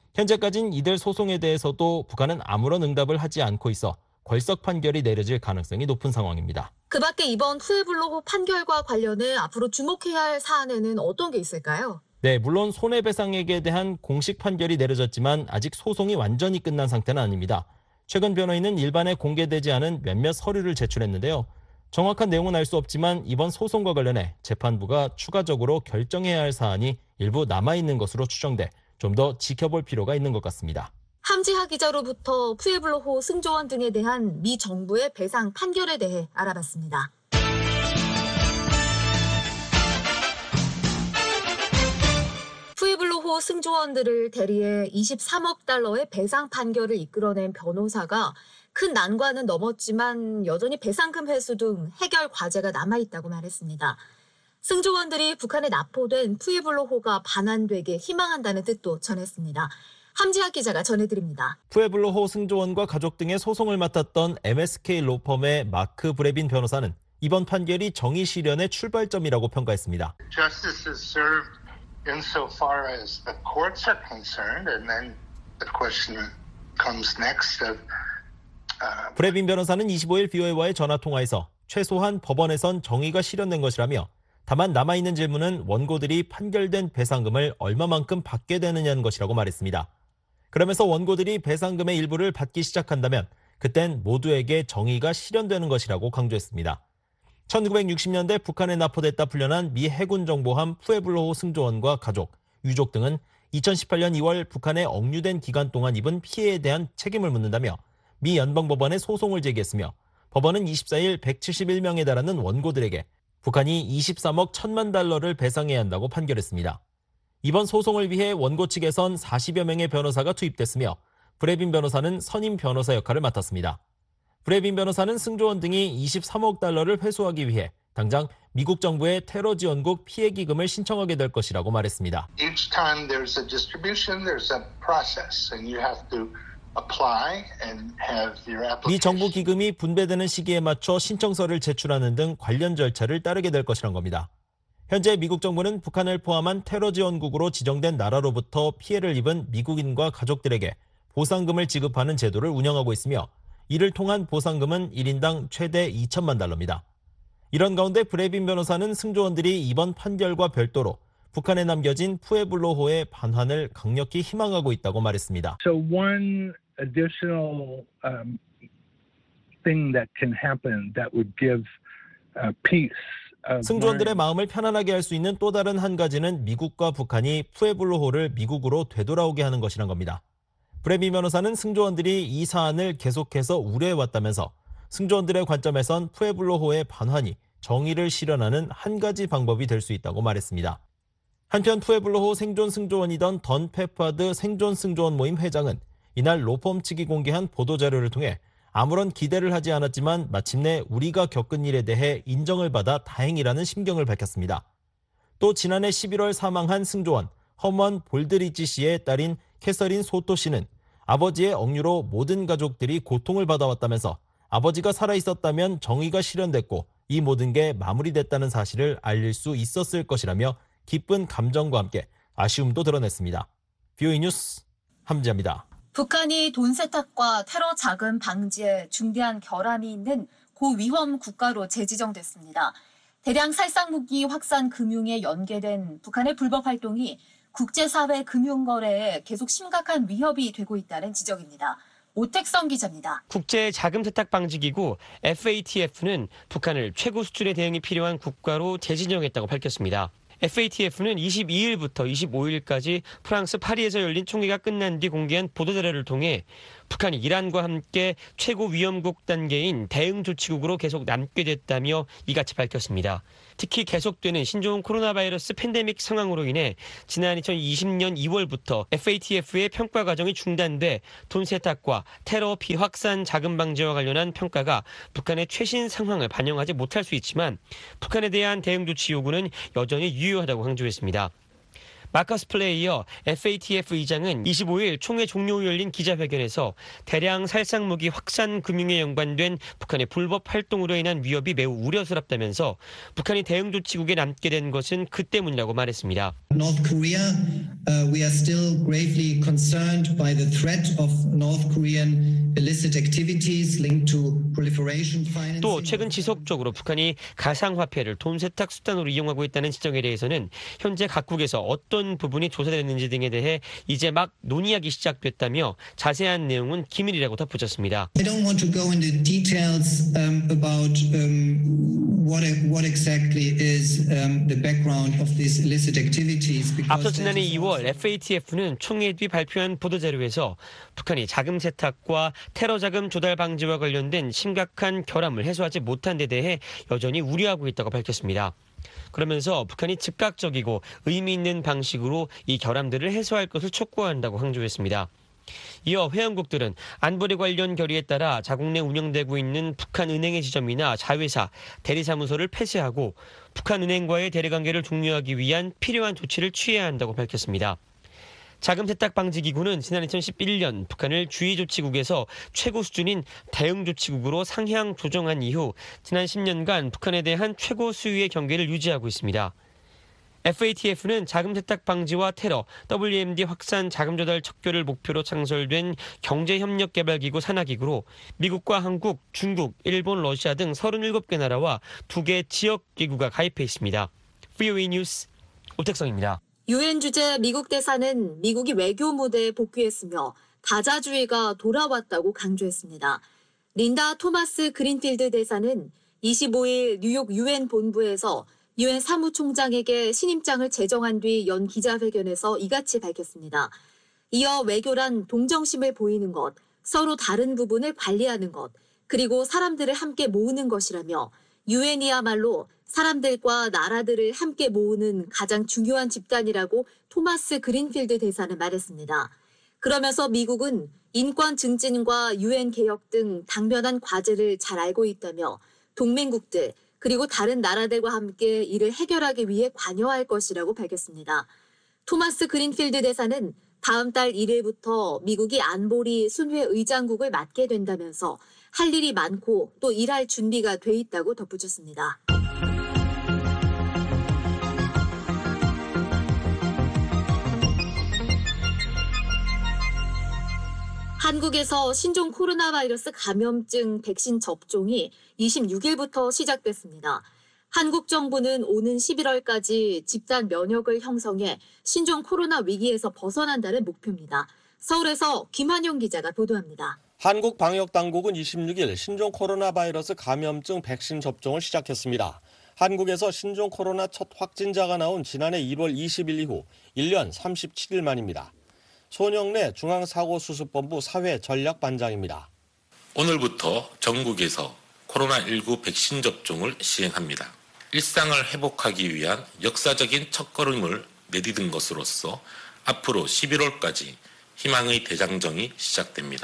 현재까지는 이들 소송에 대해서도 북한은 아무런 응답을 하지 않고 있어 궐석 판결이 내려질 가능성이 높은 상황입니다. 그 밖에 이번 푸에블로호 판결과 관련해 앞으로 주목해야 할 사안에는 어떤 게 있을까요? 네, 물론 손해배상액에 대한 공식 판결이 내려졌지만 아직 소송이 완전히 끝난 상태는 아닙니다. 최근 변호인은 일반에 공개되지 않은 몇몇 서류를 제출했는데요. 정확한 내용은 알 수 없지만 이번 소송과 관련해 재판부가 추가적으로 결정해야 할 사안이 일부 남아있는 것으로 추정돼 좀 더 지켜볼 필요가 있는 것 같습니다. 함지하 기자로부터 푸에블로호 승조원 등에 대한 미 정부의 배상 판결에 대해 알아봤습니다. 푸에블로호 승조원들을 대리해 이십삼억 달러의 배상 판결을 이끌어낸 변호사가 큰 난관은 넘었지만 여전히 배상금 회수 등 해결 과제가 남아있다고 말했습니다. 승조원들이 북한에 납포된 푸에블로호가 반환되게 희망한다는 뜻도 전했습니다. 함지하 기자가 전해드립니다. 푸에블로호 승조원과 가족 등의 소송을 맡았던 엠에스케이 로펌의 마크 브레빈 변호사는 이번 판결이 정의 실현의 출발점이라고 평가했습니다. Justice is served insofar as the courts are concerned, and then the question comes next of uh... 브레빈 변호사는 이십오 일 비오에이와의 전화통화에서 최소한 법원에선 정의가 실현된 것이라며 다만 남아있는 질문은 원고들이 판결된 배상금을 얼마만큼 받게 되느냐는 것이라고 말했습니다. 그러면서 원고들이 배상금의 일부를 받기 시작한다면 그땐 모두에게 정의가 실현되는 것이라고 강조했습니다. 천구백육십 년대 북한에 납포됐다 풀려난 미 해군 정보함 푸에블로호 승조원과 가족, 유족 등은 이천십팔 년 이월 북한에 억류된 기간 동안 입은 피해에 대한 책임을 묻는다며 미 연방법원에 소송을 제기했으며 법원은 이십사 일 백칠십일 명에 달하는 원고들에게 북한이 이십삼억 천만 달러를 배상해야 한다고 판결했습니다. 이번 소송을 위해 원고 측에선 사십여 명의 변호사가 투입됐으며 브레빈 변호사는 선임 변호사 역할을 맡았습니다. 브레빈 변호사는 승조원 등이 이십삼억 달러를 회수하기 위해 당장 미국 정부의 테러 지원국 피해 기금을 신청하게 될 것이라고 말했습니다. Each time there's a distribution, there's a process, and you have to apply and have your application. 미 정부 기금이 분배되는 시기에 맞춰 신청서를 제출하는 등 관련 절차를 따르게 될 것이란 겁니다. 현재 미국 정부는 북한을 포함한 테러 지원국으로 지정된 나라로부터 피해를 입은 미국인과 가족들에게 보상금을 지급하는 제도를 운영하고 있으며 이를 통한 보상금은 일 인당 최대 이천만 달러입니다. 이런 가운데 브레빈 변호사는 승조원들이 이번 판결과 별도로 북한에 남겨진 푸에블로호의 반환을 강력히 희망하고 있다고 말했습니다. So one additional um, thing that can happen that would give uh, peace. 승조원들의 마음을 편안하게 할 수 있는 또 다른 한 가지는 미국과 북한이 푸에블로호를 미국으로 되돌아오게 하는 것이란 겁니다. 브레빈 변호사는 승조원들이 이 사안을 계속해서 우려해왔다면서 승조원들의 관점에선 푸에블로호의 반환이 정의를 실현하는 한 가지 방법이 될 수 있다고 말했습니다. 한편 푸에블로호 생존 승조원이던 던 페파드 생존 승조원 모임 회장은 이날 로펌 측이 공개한 보도자료를 통해 아무런 기대를 하지 않았지만 마침내 우리가 겪은 일에 대해 인정을 받아 다행이라는 심경을 밝혔습니다. 또 지난해 십일월 사망한 승조원 허먼 볼드리지 씨의 딸인 캐서린 소토 씨는 아버지의 억류로 모든 가족들이 고통을 받아왔다면서 아버지가 살아있었다면 정의가 실현됐고 이 모든 게 마무리됐다는 사실을 알릴 수 있었을 것이라며 기쁜 감정과 함께 아쉬움도 드러냈습니다. 비오이 뉴스 함지아입니다. 북한이 돈 세탁과 테러 자금 방지에 중대한 결함이 있는 고위험 국가로 재지정됐습니다. 대량 살상무기 확산 금융에 연계된 북한의 불법 활동이 국제사회 금융거래에 계속 심각한 위협이 되고 있다는 지적입니다. 오택성 기자입니다. 국제 자금 세탁 방지 기구 에프에이티에프는 북한을 최고 수준의 대응이 필요한 국가로 재지정했다고 밝혔습니다. 에프에이티에프는 이십이일부터 이십오일까지 프랑스 파리에서 열린 총회가 끝난 뒤 공개한 보도자료를 통해 북한이 이란과 함께 최고 위험국 단계인 대응조치국으로 계속 남게 됐다며 이같이 밝혔습니다. 특히 계속되는 신종 코로나 바이러스 팬데믹 상황으로 인해 지난 이천이십년 이월부터 에프에이티에프의 평가 과정이 중단돼 돈 세탁과 테러 비확산 자금 방지와 관련한 평가가 북한의 최신 상황을 반영하지 못할 수 있지만 북한에 대한 대응 조치 요구는 여전히 유효하다고 강조했습니다. 마커스 플레이어 에프에이티에프 의장은 이십오일 총회 종료 후 열린 기자회견에서 대량 살상무기 확산 금융에 연관된 북한의 불법 활동으로 인한 위협이 매우 우려스럽다면서 북한이 대응 조치국에 남게 된 것은 그 때문이라고 말했습니다. North Korea, uh, we are still gravely concerned by the threat of North Korean illicit activities linked to proliferation financing. 또 최근 지속적으로 북한이 가상화폐를 돈 세탁 수단으로 이용하고 있다는 지적에 대해서는 현재 각국에서 어떤 부분이 조사됐는지 등에 대해 이제 막 논의하기 시작됐다며 자세한 내용은 기밀이라고 덧붙였습니다. I don't want to go into details um, about um, what what exactly is um, the background of these illicit activities. 앞서 지난해 이월 에프에이티에프는 총회 뒤 발표한 보도자료에서 북한이 자금 세탁과 테러 자금 조달 방지와 관련된 심각한 결함을 해소하지 못한 데 대해 여전히 우려하고 있다고 밝혔습니다. 그러면서 북한이 즉각적이고 의미 있는 방식으로 이 결함들을 해소할 것을 촉구한다고 강조했습니다. 이어 회원국들은 안보리 관련 결의에 따라 자국 내 운영되고 있는 북한 은행의 지점이나 자회사, 대리사무소를 폐쇄하고 북한 은행과의 대리관계를 종료하기 위한 필요한 조치를 취해야 한다고 밝혔습니다. 자금 세탁 방지 기구는 지난 이천십일년 북한을 주의조치국에서 최고 수준인 대응조치국으로 상향 조정한 이후 지난 십년간 북한에 대한 최고 수위의 경계를 유지하고 있습니다. 에프에이티에프는 자금 세탁 방지와 테러, 더블유엠디 확산 자금 조달 척결을 목표로 창설된 경제협력개발기구 산하기구로 미국과 한국, 중국, 일본, 러시아 등 서른일곱 개 나라와 두 개 지역기구가 가입해 있습니다. 비오이 뉴스 오택성입니다. 유엔 주재 미국 대사는 미국이 외교 무대에 복귀했으며 다자주의가 돌아왔다고 강조했습니다. 린다 토마스 그린필드 대사는 이십오일 뉴욕 유엔 본부에서 유엔 사무총장에게 신임장을 제정한 뒤 연 기자회견에서 이같이 밝혔습니다. 이어 외교란 동정심을 보이는 것, 서로 다른 부분을 관리하는 것, 그리고 사람들을 함께 모으는 것이라며 유엔이야말로 사람들과 나라들을 함께 모으는 가장 중요한 집단이라고 토마스 그린필드 대사는 말했습니다. 그러면서 미국은 인권 증진과 유엔 개혁 등 당면한 과제를 잘 알고 있다며 동맹국들 그리고 다른 나라들과 함께 이를 해결하기 위해 관여할 것이라고 밝혔습니다. 토마스 그린필드 대사는 다음 달 일일부터 미국이 안보리 순회 의장국을 맡게 된다면서 할 일이 많고 또 일할 준비가 돼 있다고 덧붙였습니다. 한국에서 신종 코로나 바이러스 감염증 백신 접종이 이십육일부터 시작됐습니다. 한국 정부는 오는 십일월까지 집단 면역을 형성해 신종 코로나 위기에서 벗어난다는 목표입니다. 서울에서 김한용 기자가 보도합니다. 한국 방역당국은 이십육일 신종 코로나 바이러스 감염증 백신 접종을 시작했습니다. 한국에서 신종 코로나 첫 확진자가 나온 지난해 일월 이십일 이후 일 년 삼십칠일 만입니다. 손영래 중앙사고수습본부 사회전략반장입니다. 오늘부터 전국에서 코로나십구 백신 접종을 시행합니다. 일상을 회복하기 위한 역사적인 첫걸음을 내디딘 것으로서 앞으로 십일월까지 희망의 대장정이 시작됩니다.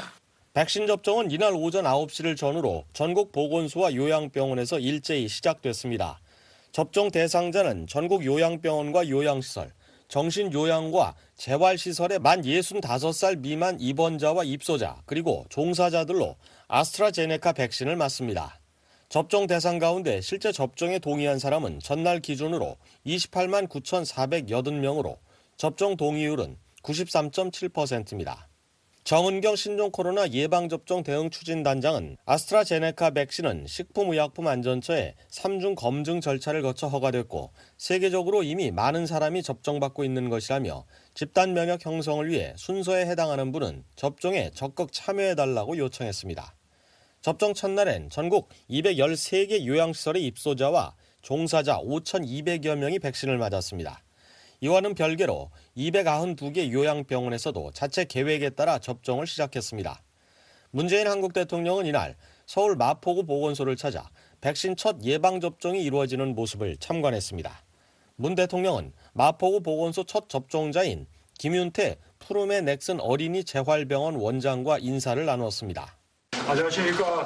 백신 접종은 이날 오전 아홉 시를 전후로 전국 보건소와 요양병원에서 일제히 시작됐습니다. 접종 대상자는 전국 요양병원과 요양시설, 정신요양과 재활시설의 만 예순다섯 살 미만 입원자와 입소자 그리고 종사자들로 아스트라제네카 백신을 맞습니다. 접종 대상 가운데 실제 접종에 동의한 사람은 전날 기준으로 이십팔만 구천사백팔 명으로 접종 동의율은 구십삼 점 칠 퍼센트입니다. 정은경 신종 코로나 예방접종 대응추진단장은 아스트라제네카 백신은 식품의약품안전처의 삼중 검증 절차를 거쳐 허가됐고 세계적으로 이미 많은 사람이 접종받고 있는 것이라며 집단 면역 형성을 위해 순서에 해당하는 분은 접종에 적극 참여해달라고 요청했습니다. 접종 첫날엔 전국 이백십삼 개 요양시설의 입소자와 종사자 오천이백여 명이 백신을 맞았습니다. 이와는 별개로 이백구십이 개 요양병원에서도 자체 계획에 따라 접종을 시작했습니다. 문재인 한국 대통령은 이날 서울 마포구 보건소를 찾아 백신 첫 예방접종이 이루어지는 모습을 참관했습니다. 문 대통령은 마포구 보건소 첫 접종자인 김윤태 푸르메 넥슨 어린이 재활병원 원장과 인사를 나누었습니다. 안녕하십니까.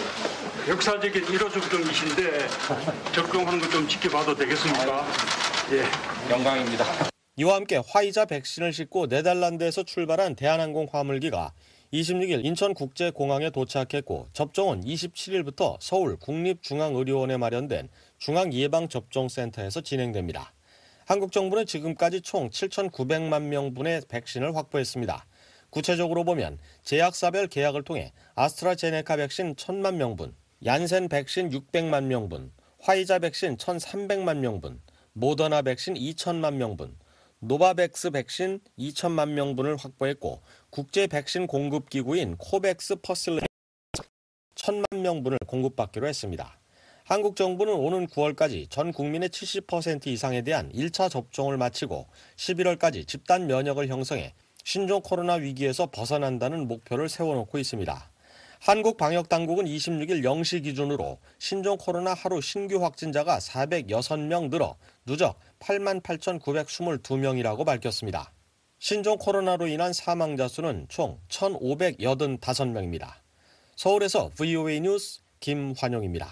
역사적인 일 호 접종이신데 접종하는 것 좀 지켜봐도 되겠습니까? 예, 영광입니다. 이와 함께 화이자 백신을 싣고 네덜란드에서 출발한 대한항공 화물기가 이십육 일 인천국제공항에 도착했고 접종은 이십칠 일부터 서울 국립중앙의료원에 마련된 중앙예방접종센터에서 진행됩니다. 한국 정부는 지금까지 총 칠천구백만 명분의 백신을 확보했습니다. 구체적으로 보면 제약사별 계약을 통해 아스트라제네카 백신 천만 명분, 얀센 백신 육백만 명분, 화이자 백신 천삼백만 명분, 모더나 백신 이천만 명분, 노바백스 백신 이천만 명분을 확보했고 국제 백신 공급 기구인 코백스 퍼슬레 천만 명분을 공급받기로 했습니다. 한국 정부는 오는 구월까지 전 국민의 칠십 퍼센트 이상에 대한 일 차 접종을 마치고 십일월까지 집단 면역을 형성해 신종 코로나 위기에서 벗어난다는 목표를 세워놓고 있습니다. 한국 방역당국은 이십육 일 영 시 기준으로 신종 코로나 하루 신규 확진자가 사백육 명 늘어 누적 팔만 팔천구백이십이 명이라고 밝혔습니다. 신종 코로나로 인한 사망자 수는 총 천오백팔십오 명입니다. 서울에서 브이오에이 뉴스 김환용입니다.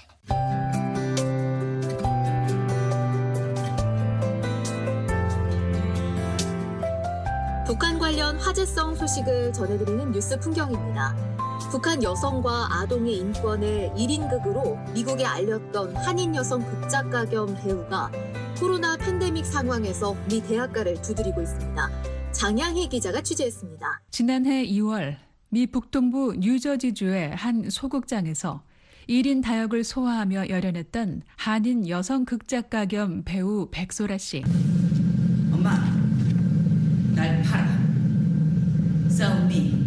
북한 관련 화제성 소식을 전해드리는 뉴스 풍경입니다. 북한 여성과 아동의 인권을 일 인극으로 미국에 알렸던 한인 여성 극작가 겸 배우가 코로나 팬데믹 상황에서 미 대학가를 두드리고 있습니다. 장양희 기자가 취재했습니다. 지난해 이월 미 북동부 뉴저지주의 한 소극장에서 일 인 다역을 소화하며 열연했던 한인 여성 극작가 겸 배우 백소라 씨. 엄마, 날 팔아. Sell me.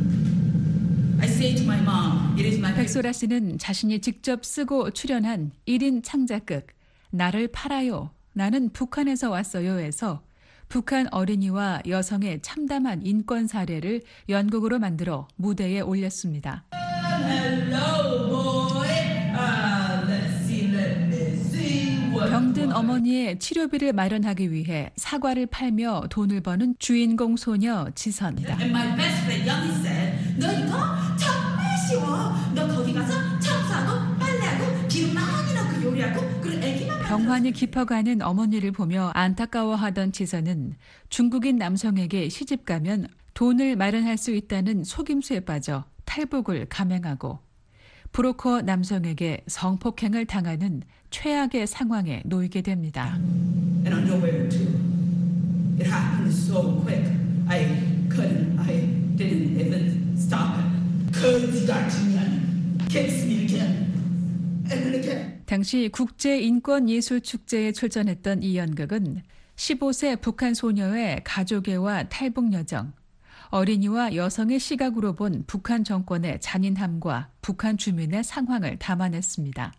I say to my mom, it is my... 백소라 씨는 자신이 직접 쓰고 출연한 일 인 창작극 나를 팔아요. 나는 북한에서 왔어요에서 북한 어린이와 여성의 참담한 인권 사례를 연극으로 만들어 무대에 올렸습니다. Hello, boy. Uh, let's see, let me see what... 병든 어머니의 치료비를 마련하기 위해 사과를 팔며 돈을 버는 주인공 소녀 지선. And my best friend 영희 said, 너 이거 정말 쉬워. 너 거기 가서 청소하고 빨래하고 기름 많이 넣고 요리하고 그리고 애기만 병환이 깊어가는 어머니를 보며 안타까워하던 지선은 중국인 남성에게 시집가면 돈을 마련할 수 있다는 속임수에 빠져 탈북을 감행하고 브로커 남성에게 성폭행을 당하는 최악의 상황에 놓이게 됩니다. And underwear too. It happened so quick. I couldn't. I didn't even stop it. 그 같으면 계속 이렇게 and 이렇게. 당시 국제인권예술축제에 출전했던 이 연극은 십오 세 북한 소녀의 가족애와 탈북 여정, 어린이와 여성의 시각으로 본 북한 정권의 잔인함과 북한 주민의 상황을 담아냈습니다.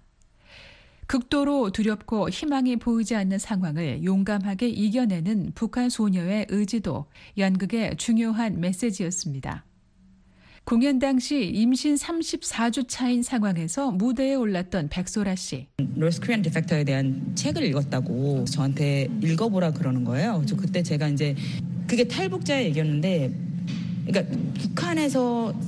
극도로 두렵고 희망이 보이지 않는 상황을 용감하게 이겨내는 북한 소녀의 의지도 연극의 중요한 메시지였습니다. 공연 당시 임신 삼십사 주 차인 상황에서 무대에 올랐던 백소라 씨. 노스 코리안 디펙터에 대한 책을 읽었다고 저한테 읽어보라 그러는 거예요. 그래서 그때 제가 이제 그게 탈북자의 얘기였는데, 그러니까 북한에서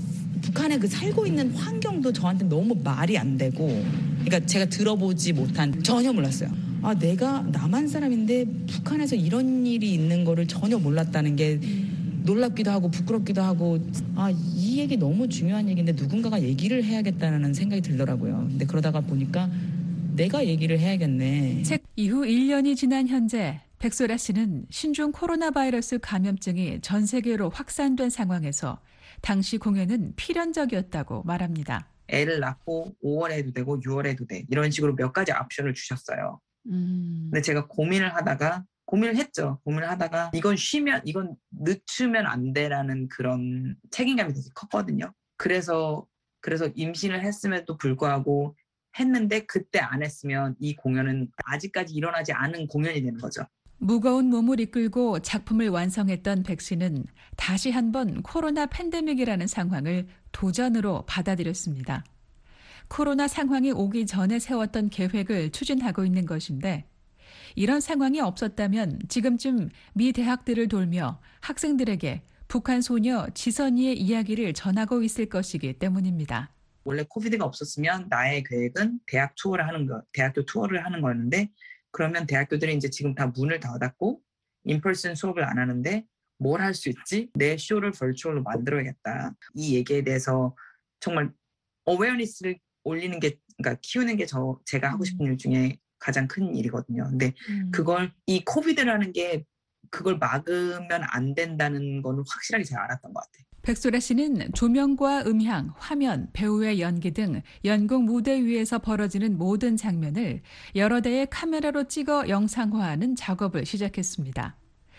북한에 그 살고 있는 환경도 저한테 너무 말이 안 되고, 그러니까 제가 들어보지 못한, 전혀 몰랐어요. 아, 내가 남한 사람인데 북한에서 이런 일이 있는 거를 전혀 몰랐다는 게 놀랍기도 하고 부끄럽기도 하고, 아, 이 얘기 너무 중요한 얘기인데 누군가가 얘기를 해야겠다는 생각이 들더라고요. 근데 그러다가 보니까 내가 얘기를 해야겠네. 책 이후 일 년이 지난 현재 백소라 씨는 신종 코로나 바이러스 감염증이 전 세계로 확산된 상황에서 당시 공연은 필연적이었다고 말합니다. 애를 낳고 오월에 해도 되고 유월에 해도 돼. 이런 식으로 몇 가지 옵션을 주셨어요. 음. 근데 제가 고민을 하다가 고민을 했죠. 고민을 하다가 이건 쉬면 이건 늦추면 안 돼라는 그런 책임감이 되게 컸거든요. 그래서 그래서 임신을 했음에도 불구하고 했는데 그때 안 했으면 이 공연은 아직까지 일어나지 않은 공연이 되는 거죠. 무거운 몸을 이끌고 작품을 완성했던 백 씨는 다시 한번 코로나 팬데믹이라는 상황을 도전으로 받아들였습니다. 코로나 상황이 오기 전에 세웠던 계획을 추진하고 있는 것인데, 이런 상황이 없었다면 지금쯤 미 대학들을 돌며 학생들에게 북한 소녀 지선이의 이야기를 전하고 있을 것이기 때문입니다. 원래 코비드가 없었으면 나의 계획은 대학 투어를 하는 거, 대학교 투어를 하는 거였는데, 그러면 대학교들이 이제 지금 다 문을 닫았고 인펄슨 수업을 안 하는데 뭘 할 수 있지? 내 쇼를 버추얼로 만들어야겠다. 이 얘기에 대해서 정말 어웨어니스를 올리는 게, 그러니까 키우는 게 저 제가 하고 싶은 일 중에 가장 큰 일이거든요. 근데 음. 그걸 이 코비드라는 게 그걸 막으면 안 된다는 거는 확실하게 제가 알았던 것 같아요. 백소라 씨는 조명과 음향, 화면, 배우의 연기 등 연극 무대 위에서 벌어지는 모든 장면을 여러 대의 카메라로 찍어 영상화하는 작업을 시작했습니다.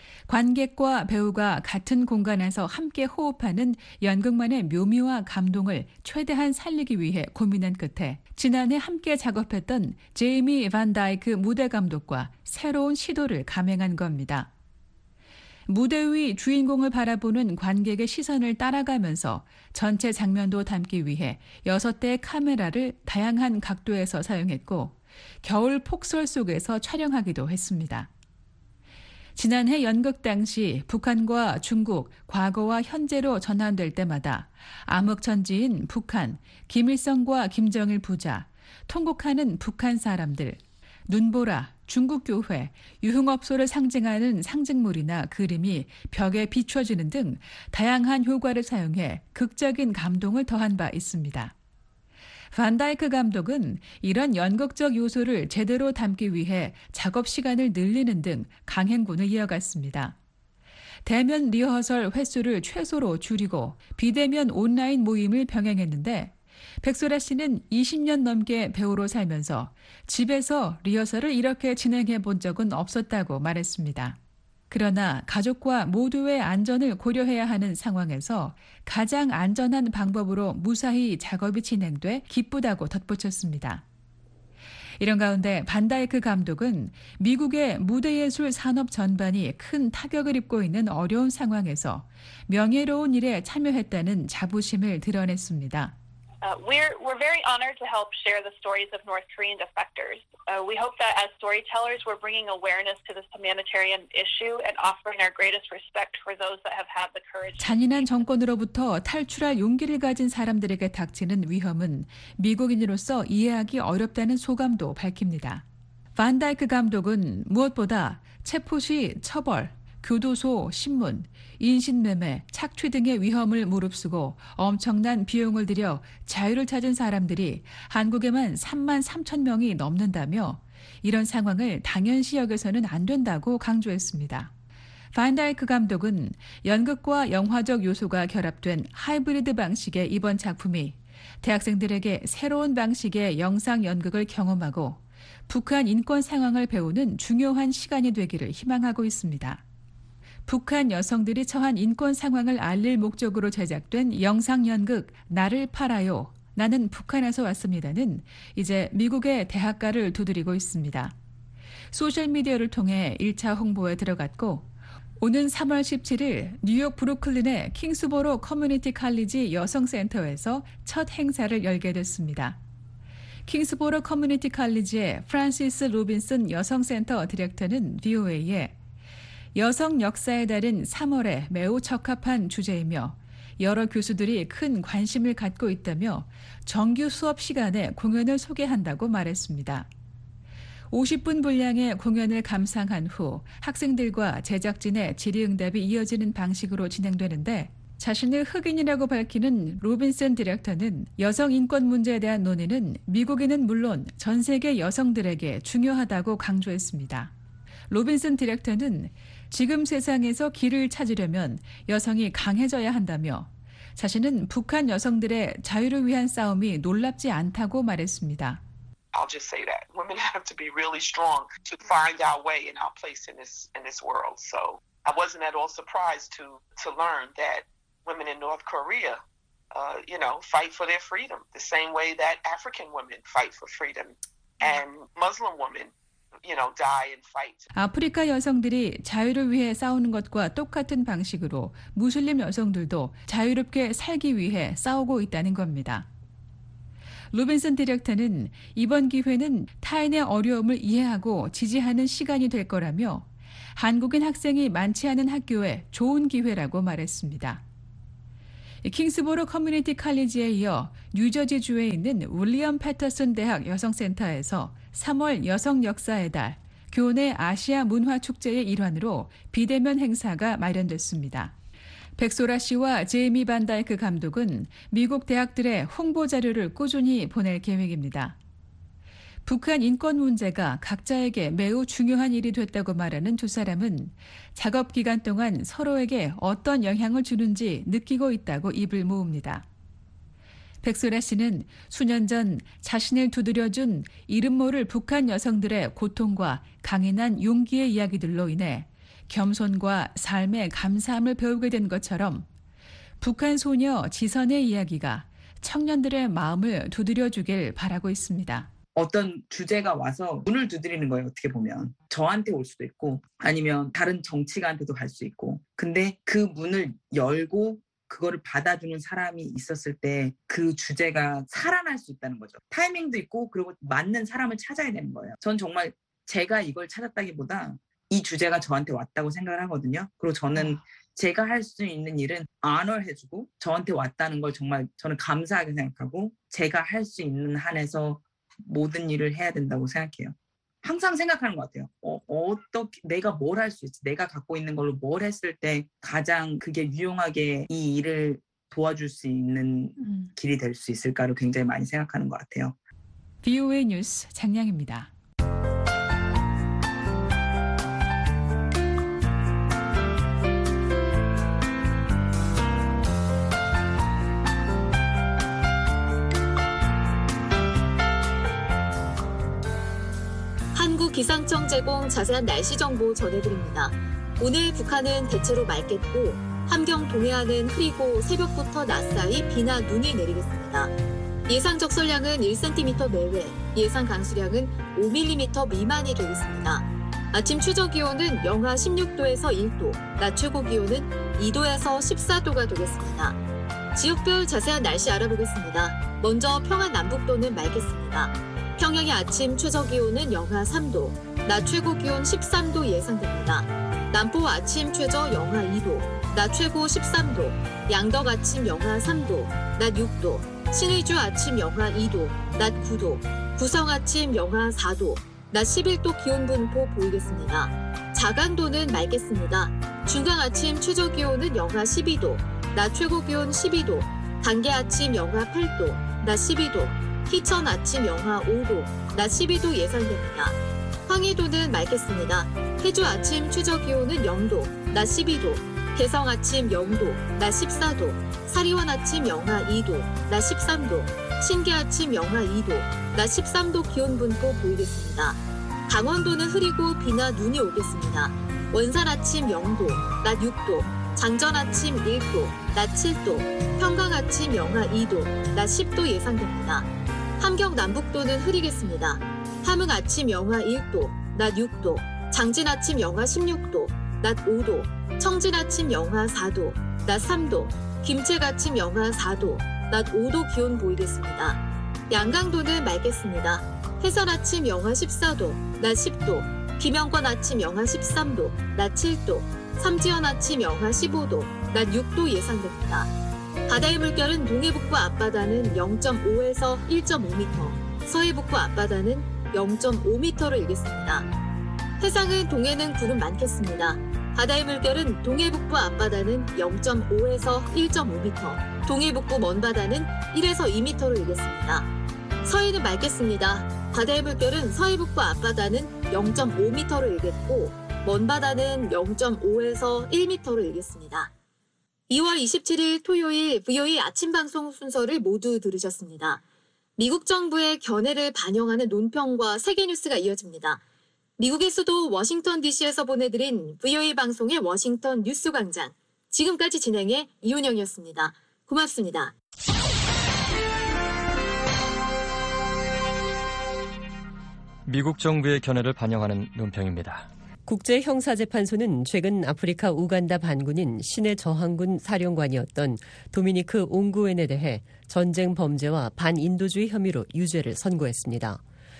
관객과 배우가 같은 공간에서 함께 호흡하는 연극만의 묘미와 감동을 최대한 살리기 위해 고민한 끝에 지난해 함께 작업했던 제이미 반 다이크 무대 감독과 새로운 시도를 감행한 겁니다. 무대 위 주인공을 바라보는 관객의 시선을 따라가면서 전체 장면도 담기 위해 여섯 대의 카메라를 다양한 각도에서 사용했고, 겨울 폭설 속에서 촬영하기도 했습니다. 지난해 연극 당시 북한과 중국, 과거와 현재로 전환될 때마다 암흑천지인 북한, 김일성과 김정일 부자, 통곡하는 북한 사람들, 눈보라, 중국교회, 유흥업소를 상징하는 상징물이나 그림이 벽에 비춰지는 등 다양한 효과를 사용해 극적인 감동을 더한 바 있습니다. 반다이크 감독은 이런 연극적 요소를 제대로 담기 위해 작업 시간을 늘리는 등 강행군을 이어갔습니다. 대면 리허설 횟수를 최소로 줄이고 비대면 온라인 모임을 병행했는데, 백소라 씨는 이십 년 넘게 배우로 살면서 집에서 리허설을 이렇게 진행해 본 적은 없었다고 말했습니다. 그러나 가족과 모두의 안전을 고려해야 하는 상황에서 가장 안전한 방법으로 무사히 작업이 진행돼 기쁘다고 덧붙였습니다. 이런 가운데 반다이크 감독은 미국의 무대예술 산업 전반이 큰 타격을 입고 있는 어려운 상황에서 명예로운 일에 참여했다는 자부심을 드러냈습니다. Uh, we're we're very honored to help share the stories of North Korean defectors. Uh, we hope that as storytellers, we're bringing awareness to this humanitarian issue and offering our greatest respect for those that have had the courage. 잔인한 정권으로부터 탈출할 용기를 가진 사람들에게 닥치는 위험은 미국인으로서 이해하기 어렵다는 소감도 밝힙니다. 반다이크 감독은 무엇보다 체포 시 처벌, 교도소, 신문, 인신매매, 착취 등의 위험을 무릅쓰고 엄청난 비용을 들여 자유를 찾은 사람들이 한국에만 삼만 삼천 명이 넘는다며 이런 상황을 당연시 여겨서는 안 된다고 강조했습니다. 반다이크 감독은 연극과 영화적 요소가 결합된 하이브리드 방식의 이번 작품이 대학생들에게 새로운 방식의 영상 연극을 경험하고 북한 인권 상황을 배우는 중요한 시간이 되기를 희망하고 있습니다. 북한 여성들이 처한 인권 상황을 알릴 목적으로 제작된 영상 연극 나를 팔아요. 나는 북한에서 왔습니다는 이제 미국의 대학가를 두드리고 있습니다. 소셜미디어를 통해 일 차 홍보에 들어갔고, 오는 삼월 십칠일 뉴욕 브루클린의 킹스보로 커뮤니티 칼리지 여성센터에서 첫 행사를 열게 됐습니다. 킹스보로 커뮤니티 칼리지의 프란시스 로빈슨 여성센터 디렉터는 비오에이에 여성 역사의 달인 삼월에 매우 적합한 주제이며 여러 교수들이 큰 관심을 갖고 있다며 정규 수업 시간에 공연을 소개한다고 말했습니다. 오십 분 분량의 공연을 감상한 후 학생들과 제작진의 질의응답이 이어지는 방식으로 진행되는데 자신을 흑인이라고 밝히는 로빈슨 디렉터는 여성 인권 문제에 대한 논의는 미국인은 물론 전 세계 여성들에게 중요하다고 강조했습니다. 로빈슨 디렉터는 지금 세상에서 길을 찾으려면 여성이 강해져야 한다며 자신은 북한 여성들의 자유를 위한 싸움이 놀랍지 않다고 말했습니다. I'll just say that women have to be really strong to find our way and our place in this in this world. So I wasn't at all surprised to to learn that women in North Korea, uh, you know, fight for their freedom the same way that African women fight for freedom, and Muslim women, you know, die and fight. 아프리카 여성들이 자유를 위해 싸우는 것과 똑같은 방식으로 무슬림 여성들도 자유롭게 살기 위해 싸우고 있다는 겁니다. 로빈슨 디렉터는 이번 기회는 타인의 어려움을 이해하고 지지하는 시간이 될 거라며 한국인 학생이 많지 않은 학교에 좋은 기회라고 말했습니다. 킹스보로 커뮤니티 칼리지에 이어 뉴저지주에 있는 윌리엄 패터슨 대학 여성센터에서 삼월 여성 역사의 달, 교내 아시아 문화 축제의 일환으로 비대면 행사가 마련됐습니다. 백소라 씨와 제이미 반다이크 감독은 미국 대학들의 홍보 자료를 꾸준히 보낼 계획입니다. 북한 인권 문제가 각자에게 매우 중요한 일이 됐다고 말하는 두 사람은 작업 기간 동안 서로에게 어떤 영향을 주는지 느끼고 있다고 입을 모읍니다. 백소라 씨는 수년 전 자신을 두드려준 이름 모를 북한 여성들의 고통과 강인한 용기의 이야기들로 인해 겸손과 삶의 감사함을 배우게 된 것처럼 북한 소녀 지선의 이야기가 청년들의 마음을 두드려주길 바라고 있습니다. 어떤 주제가 와서 문을 두드리는 거예요. 어떻게 보면 저한테 올 수도 있고 아니면 다른 정치가한테도 갈 수 있고, 근데 그 문을 열고 그거를 받아주는 사람이 있었을 때 그 주제가 살아날 수 있다는 거죠. 타이밍도 있고 그리고 맞는 사람을 찾아야 되는 거예요. 전 정말 제가 이걸 찾았다기보다 이 주제가 저한테 왔다고 생각을 하거든요. 그리고 저는 제가 할 수 있는 일은 honor-해주고 저한테 왔다는 걸 정말 저는 감사하게 생각하고 제가 할 수 있는 한에서 모든 일을 해야 된다고 생각해요. 항상 생각하는 것 같아요. 어, 어떻게 내가 뭘 할 수 있지? 내가 갖고 있는 걸로 뭘 했을 때 가장 그게 유용하게 이 일을 도와줄 수 있는 음. 길이 될 수 있을까를 굉장히 많이 생각하는 것 같아요. 브이오에이 뉴스 장량입니다. 기상청 제공 자세한 날씨 정보 전해드립니다. 오늘 북한은 대체로 맑겠고 함경 동해안은 흐리고 새벽부터 낮 사이 비나 눈이 내리겠습니다. 예상 적설량은 일 센티미터 내외, 예상 강수량은 오 밀리미터 미만이 되겠습니다. 아침 최저 기온은 영하 십육 도에서 일 도, 낮 최고 기온은 이 도에서 십사 도가 되겠습니다. 지역별 자세한 날씨 알아보겠습니다. 먼저 평안 남북도는 맑겠습니다. 평양의 아침 최저 기온은 영하 삼 도, 낮 최고 기온 십삼 도 예상됩니다. 남포 아침 최저 영하 이 도, 낮 최고 십삼 도, 양덕 아침 영하 삼 도, 낮 육 도, 신의주 아침 영하 이 도, 낮 구 도, 구성 아침 영하 사 도, 낮 십일 도 기온 분포 보이겠습니다. 자간도는 맑겠습니다. 중강 아침 최저 기온은 영하 십이 도, 낮 최고 기온 십이 도, 단계 아침 영하 팔 도, 낮 십이 도, 희천 아침 영하 오 도, 낮 십이 도 예상됩니다. 황해도는 맑겠습니다. 해주 아침 최저 기온은 영 도, 낮 십이 도, 개성 아침 영 도, 낮 십사 도, 사리원 아침 영하 이 도, 낮 십삼 도, 신계 아침 영하 이 도, 낮 십삼 도 기온 분포 보이겠습니다. 강원도는 흐리고 비나 눈이 오겠습니다. 원산 아침 영 도, 낮 육 도, 장전 아침 일 도, 낮 칠 도, 평강 아침 영하 이 도, 낮 십 도 예상됩니다. 함경 남북도는 흐리겠습니다. 함흥 아침 영하 일 도, 낮 육 도, 장진 아침 영하 십육 도, 낮 오 도, 청진 아침 영하 사 도, 낮 삼 도, 김책 아침 영하 사 도, 낮 오 도 기온 보이겠습니다. 양강도는 맑겠습니다. 해선 아침 영하 십사 도, 낮 십 도, 비명권 아침 영하 십삼 도, 낮 칠 도, 삼지연 아침 영하 십오 도, 낮 육 도 예상됩니다. 바다의 물결은 동해북부 앞바다는 영 점 오에서 일 점 오 미터, 서해북부 앞바다는 영 점 오 미터로 일겠습니다. 해상은 동해는 구름 많겠습니다. 바다의 물결은 동해북부 앞바다는 영 점 오에서 일 점 오 미터, 동해북부 먼바다는 일에서 이 미터로 일겠습니다. 서해는 맑겠습니다. 바다의 물결은 서해북부 앞바다는 영 점 오 미터로 일겠고 먼바다는 영 점 오에서 일 미터로 일겠습니다. 이월 이십칠일 토요일 브이오에이 아침 방송 순서를 모두 들으셨습니다. 미국 정부의 견해를 반영하는 논평과 세계 뉴스가 이어집니다. 미국의 수도 워싱턴 디씨에서 보내드린 브이오에이 방송의 워싱턴 뉴스 광장. 지금까지 진행해 이훈영이었습니다. 고맙습니다. 미국 정부의 견해를 반영하는 논평입니다. 국제형사재판소는 최근 아프리카 우간다 반군인 신의 저항군 사령관이었던 도미니크 옹구엔에 대해 전쟁 범죄와 반인도주의 혐의로 유죄를 선고했습니다.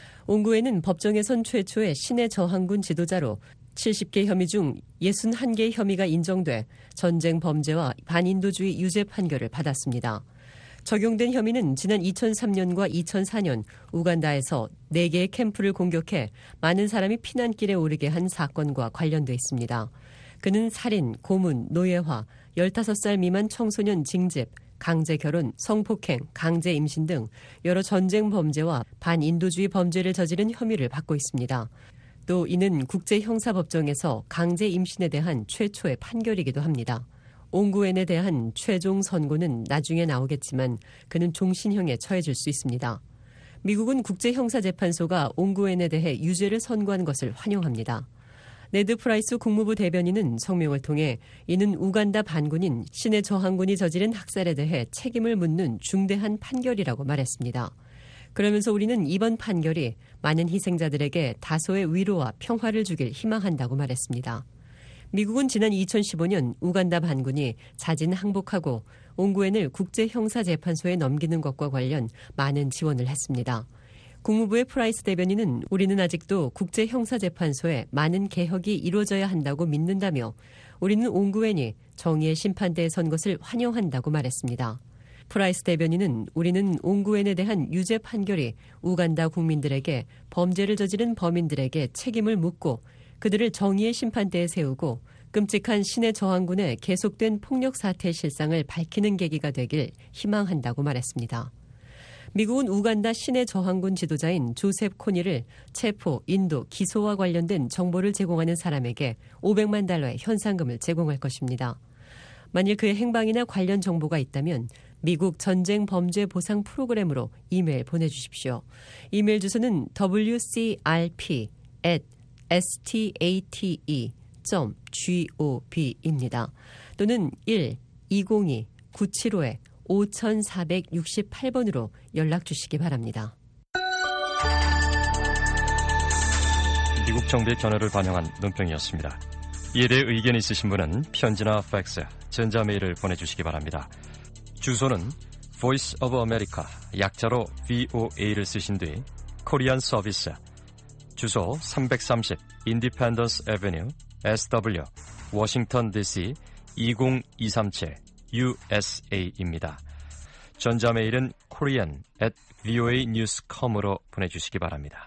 옹구엔은 법정에선 최초의 신의 저항군 지도자로 칠십 개 혐의 중 육십일 개의 혐의가 인정돼 전쟁 범죄와 반인도주의 유죄 판결을 받았습니다. 적용된 혐의는 지난 이천삼년과 이천사년 우간다에서 네 개의 캠프를 공격해 많은 사람이 피난길에 오르게 한 사건과 관련돼 있습니다. 그는 살인, 고문, 노예화, 열다섯 살 미만 청소년 징집, 강제 결혼, 성폭행, 강제 임신 등 여러 전쟁 범죄와 반인도주의 범죄를 저지른 혐의를 받고 있습니다. 또 이는 국제형사법정에서 강제 임신에 대한 최초의 판결이기도 합니다. 옹구엔에 대한 최종 선고는 나중에 나오겠지만 그는 종신형에 처해질 수 있습니다. 미국은 국제형사재판소가 옹구엔에 대해 유죄를 선고한 것을 환영합니다. 네드 프라이스 국무부 대변인은 성명을 통해 이는 우간다 반군인 신의 저항군이 저지른 학살에 대해 책임을 묻는 중대한 판결이라고 말했습니다. 그러면서 우리는 이번 판결이 많은 희생자들에게 다소의 위로와 평화를 주길 희망한다고 말했습니다. 미국은 지난 이천십오년 우간다 반군이 자진 항복하고 옹구엔을 국제형사재판소에 넘기는 것과 관련 많은 지원을 했습니다. 국무부의 프라이스 대변인은 우리는 아직도 국제형사재판소에 많은 개혁이 이루어져야 한다고 믿는다며 우리는 옹구엔이 정의의 심판대에 선 것을 환영한다고 말했습니다. 프라이스 대변인은 우리는 옹구엔에 대한 유죄 판결이 우간다 국민들에게 범죄를 저지른 범인들에게 책임을 묻고 그들을 정의의 심판대에 세우고 끔찍한 신의 저항군의 계속된 폭력 사태의 실상을 밝히는 계기가 되길 희망한다고 말했습니다. 미국은 우간다 신의 저항군 지도자인 조셉 코니를 체포, 인도, 기소와 관련된 정보를 제공하는 사람에게 오백만 달러의 현상금을 제공할 것입니다. 만일 그의 행방이나 관련 정보가 있다면 미국 전쟁 범죄 보상 프로그램으로 이메일 보내주십시오. 이메일 주소는 더블유 씨 알 피 앳 스테이트 점 지오비입니다. 또는 일 이공이 구칠오 오사육팔 번으로 연락 주시기 바랍니다. 미국 정부의 견해를 반영한 논평이었습니다. 이에 대해 의견이 있으신 분은 편지나 팩스, 전자메일을 보내주시기 바랍니다. 주소는 Voice of America, 약자로 브이오에이를 쓰신 뒤 코리안 서비스, 주소 삼백삼십 인디펜던스 애베뉴 에스더블유 워싱턴 디씨 이공이삼칠 유에스에이입니다. 전자메일은 korean at voa news dot com으로 보내주시기 바랍니다.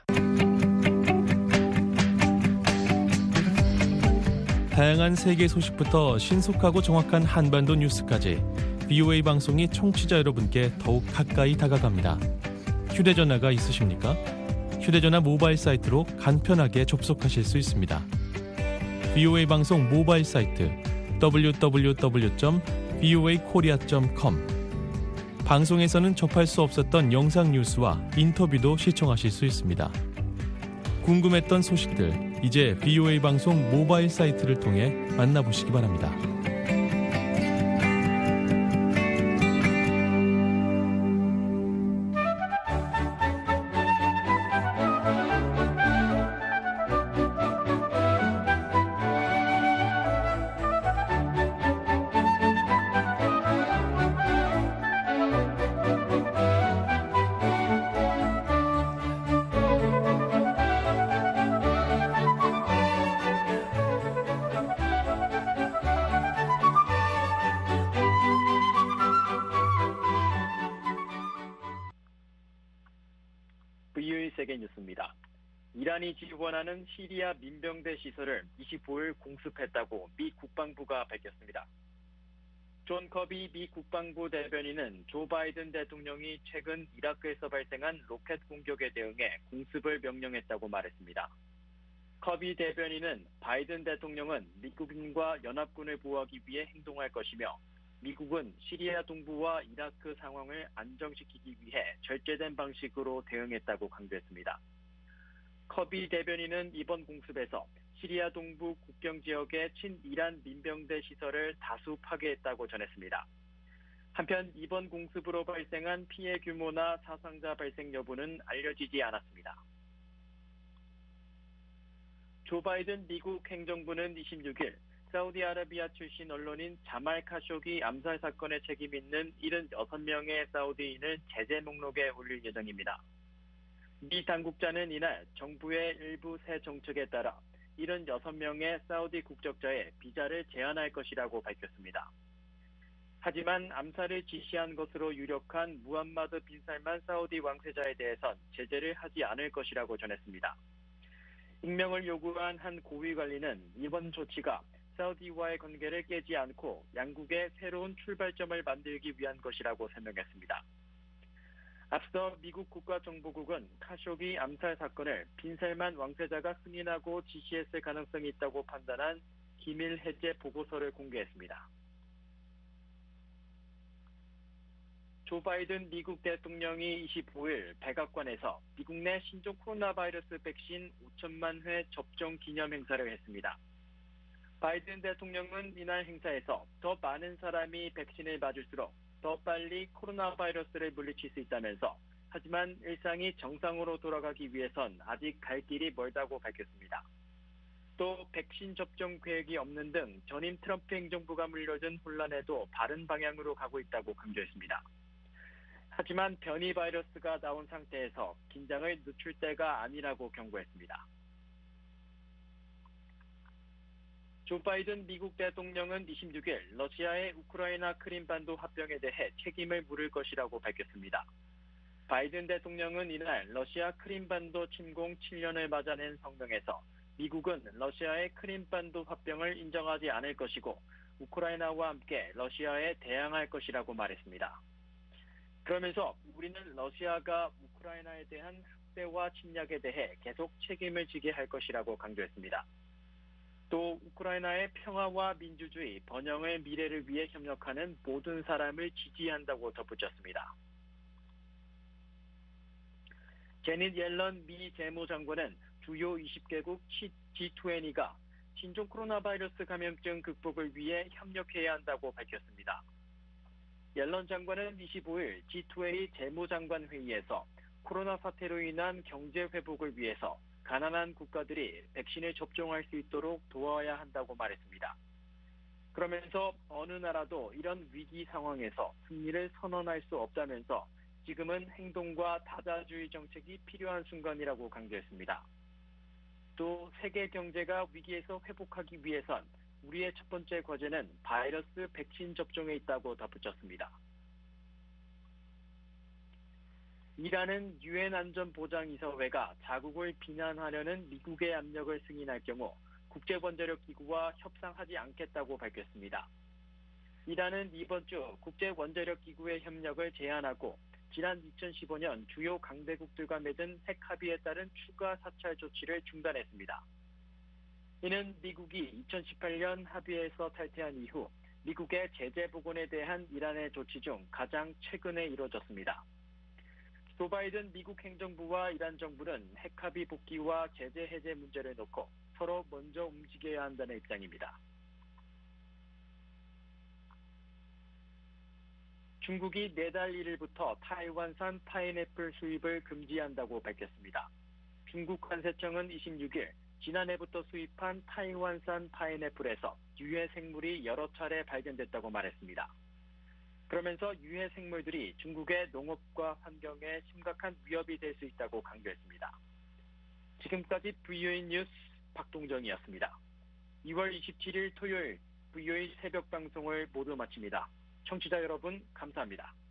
다양한 세계 소식부터 신속하고 정확한 한반도 뉴스까지 브이오에이 방송이 청취자 여러분께 더욱 가까이 다가갑니다. 휴대전화가 있으십니까? 휴대전화 모바일 사이트로 간편하게 접속하실 수 있습니다. 브이오에이 방송 모바일 사이트 더블유 더블유 더블유 점 브이오에이 코리아 점 컴 방송에서는 접할 수 없었던 영상 뉴스와 인터뷰도 시청하실 수 있습니다. 궁금했던 소식들 이제 브이오에이 방송 모바일 사이트를 통해 만나보시기 바랍니다. 브이오에이 세계뉴스입니다. 이란이 지원하는 시리아 민병대 시설을 이십오일 공습했다고 미 국방부가 밝혔습니다. 존 커비 미 국방부 대변인은 조 바이든 대통령이 최근 이라크에서 발생한 로켓 공격에 대응해 공습을 명령했다고 말했습니다. 커비 대변인은 바이든 대통령은 미국인과 연합군을 보호하기 위해 행동할 것이며 미국은 시리아 동부와 이라크 상황을 안정시키기 위해 절제된 방식으로 대응했다고 강조했습니다. 커비 대변인은 이번 공습에서 시리아 동부 국경 지역의 친이란 민병대 시설을 다수 파괴했다고 전했습니다. 한편 이번 공습으로 발생한 피해 규모나 사상자 발생 여부는 알려지지 않았습니다. 조 바이든 미국 행정부는 이십육일 사우디아라비아 출신 언론인 자말 카쇼기 암살 사건에 책임 있는 칠십육 명의 사우디인을 제재 목록에 올릴 예정입니다. 미 당국자는 이날 정부의 일부 새 정책에 따라 칠십육 명의 사우디 국적자의 비자를 제한할 것이라고 밝혔습니다. 하지만 암살을 지시한 것으로 유력한 무함마드 빈 살만 사우디 왕세자에 대해선 제재를 하지 않을 것이라고 전했습니다. 익명을 요구한 한 고위 관리는 이번 조치가 사우디와의 관계를 깨지 않고 양국의 새로운 출발점을 만들기 위한 것이라고 설명했습니다. 앞서 미국 국가정보국은 카쇼기 암살 사건을 빈살만 왕세자가 승인하고 지시했을 가능성이 있다고 판단한 기밀 해제 보고서를 공개했습니다. 조 바이든 미국 대통령이 이십오일 백악관에서 미국 내 신종 코로나 바이러스 백신 오천만 회 접종 기념 행사를 했습니다. 바이든 대통령은 이날 행사에서 더 많은 사람이 백신을 맞을수록 더 빨리 코로나 바이러스를 물리칠 수 있다면서 하지만 일상이 정상으로 돌아가기 위해선 아직 갈 길이 멀다고 밝혔습니다. 또 백신 접종 계획이 없는 등 전임 트럼프 행정부가 물려준 혼란에도 바른 방향으로 가고 있다고 강조했습니다. 하지만 변이 바이러스가 나온 상태에서 긴장을 늦출 때가 아니라고 경고했습니다. 조 바이든 미국 대통령은 이십육일 러시아의 우크라이나 크림반도 합병에 대해 책임을 물을 것이라고 밝혔습니다. 바이든 대통령은 이날 러시아 크림반도 침공 칠 년을 맞아낸 성명에서 미국은 러시아의 크림반도 합병을 인정하지 않을 것이고 우크라이나와 함께 러시아에 대항할 것이라고 말했습니다. 그러면서 우리는 러시아가 우크라이나에 대한 학대와 침략에 대해 계속 책임을 지게 할 것이라고 강조했습니다. 또 우크라이나의 평화와 민주주의, 번영의 미래를 위해 협력하는 모든 사람을 지지한다고 덧붙였습니다. 제닛 옐런 미 재무장관은 주요 이십 개국 지 이십가 신종 코로나 바이러스 감염증 극복을 위해 협력해야 한다고 밝혔습니다. 옐런 장관은 이십오일 지 이십이 재무장관 회의에서 코로나 사태로 인한 경제 회복을 위해서 가난한 국가들이 백신을 접종할 수 있도록 도와야 한다고 말했습니다. 그러면서 어느 나라도 이런 위기 상황에서 승리를 선언할 수 없다면서 지금은 행동과 다자주의 정책이 필요한 순간이라고 강조했습니다. 또 세계 경제가 위기에서 회복하기 위해선 우리의 첫 번째 과제는 바이러스 백신 접종에 있다고 덧붙였습니다. 이란은 유엔 안전보장이사회가 자국을 비난하려는 미국의 압력을 승인할 경우 국제원자력기구와 협상하지 않겠다고 밝혔습니다. 이란은 이번 주 국제원자력기구의 협력을 제한하고 지난 이천십오 년 주요 강대국들과 맺은 핵 합의에 따른 추가 사찰 조치를 중단했습니다. 이는 미국이 이천십팔 년 합의에서 탈퇴한 이후 미국의 제재 복원에 대한 이란의 조치 중 가장 최근에 이루어졌습니다. 조 바이든 미국 행정부와 이란 정부는 핵 합의 복귀와 제재 해제 문제를 놓고 서로 먼저 움직여야 한다는 입장입니다. 중국이 내달 일일부터 타이완산 파인애플 수입을 금지한다고 밝혔습니다. 중국 관세청은 이십육일 지난해부터 수입한 타이완산 파인애플에서 유해 생물이 여러 차례 발견됐다고 말했습니다. 그러면서 유해 생물들이 중국의 농업과 환경에 심각한 위협이 될 수 있다고 강조했습니다. 지금까지 브이오에이 뉴스 박동정이었습니다. 이월 이십칠일 토요일 브이오에이 새벽 방송을 모두 마칩니다. 청취자 여러분 감사합니다.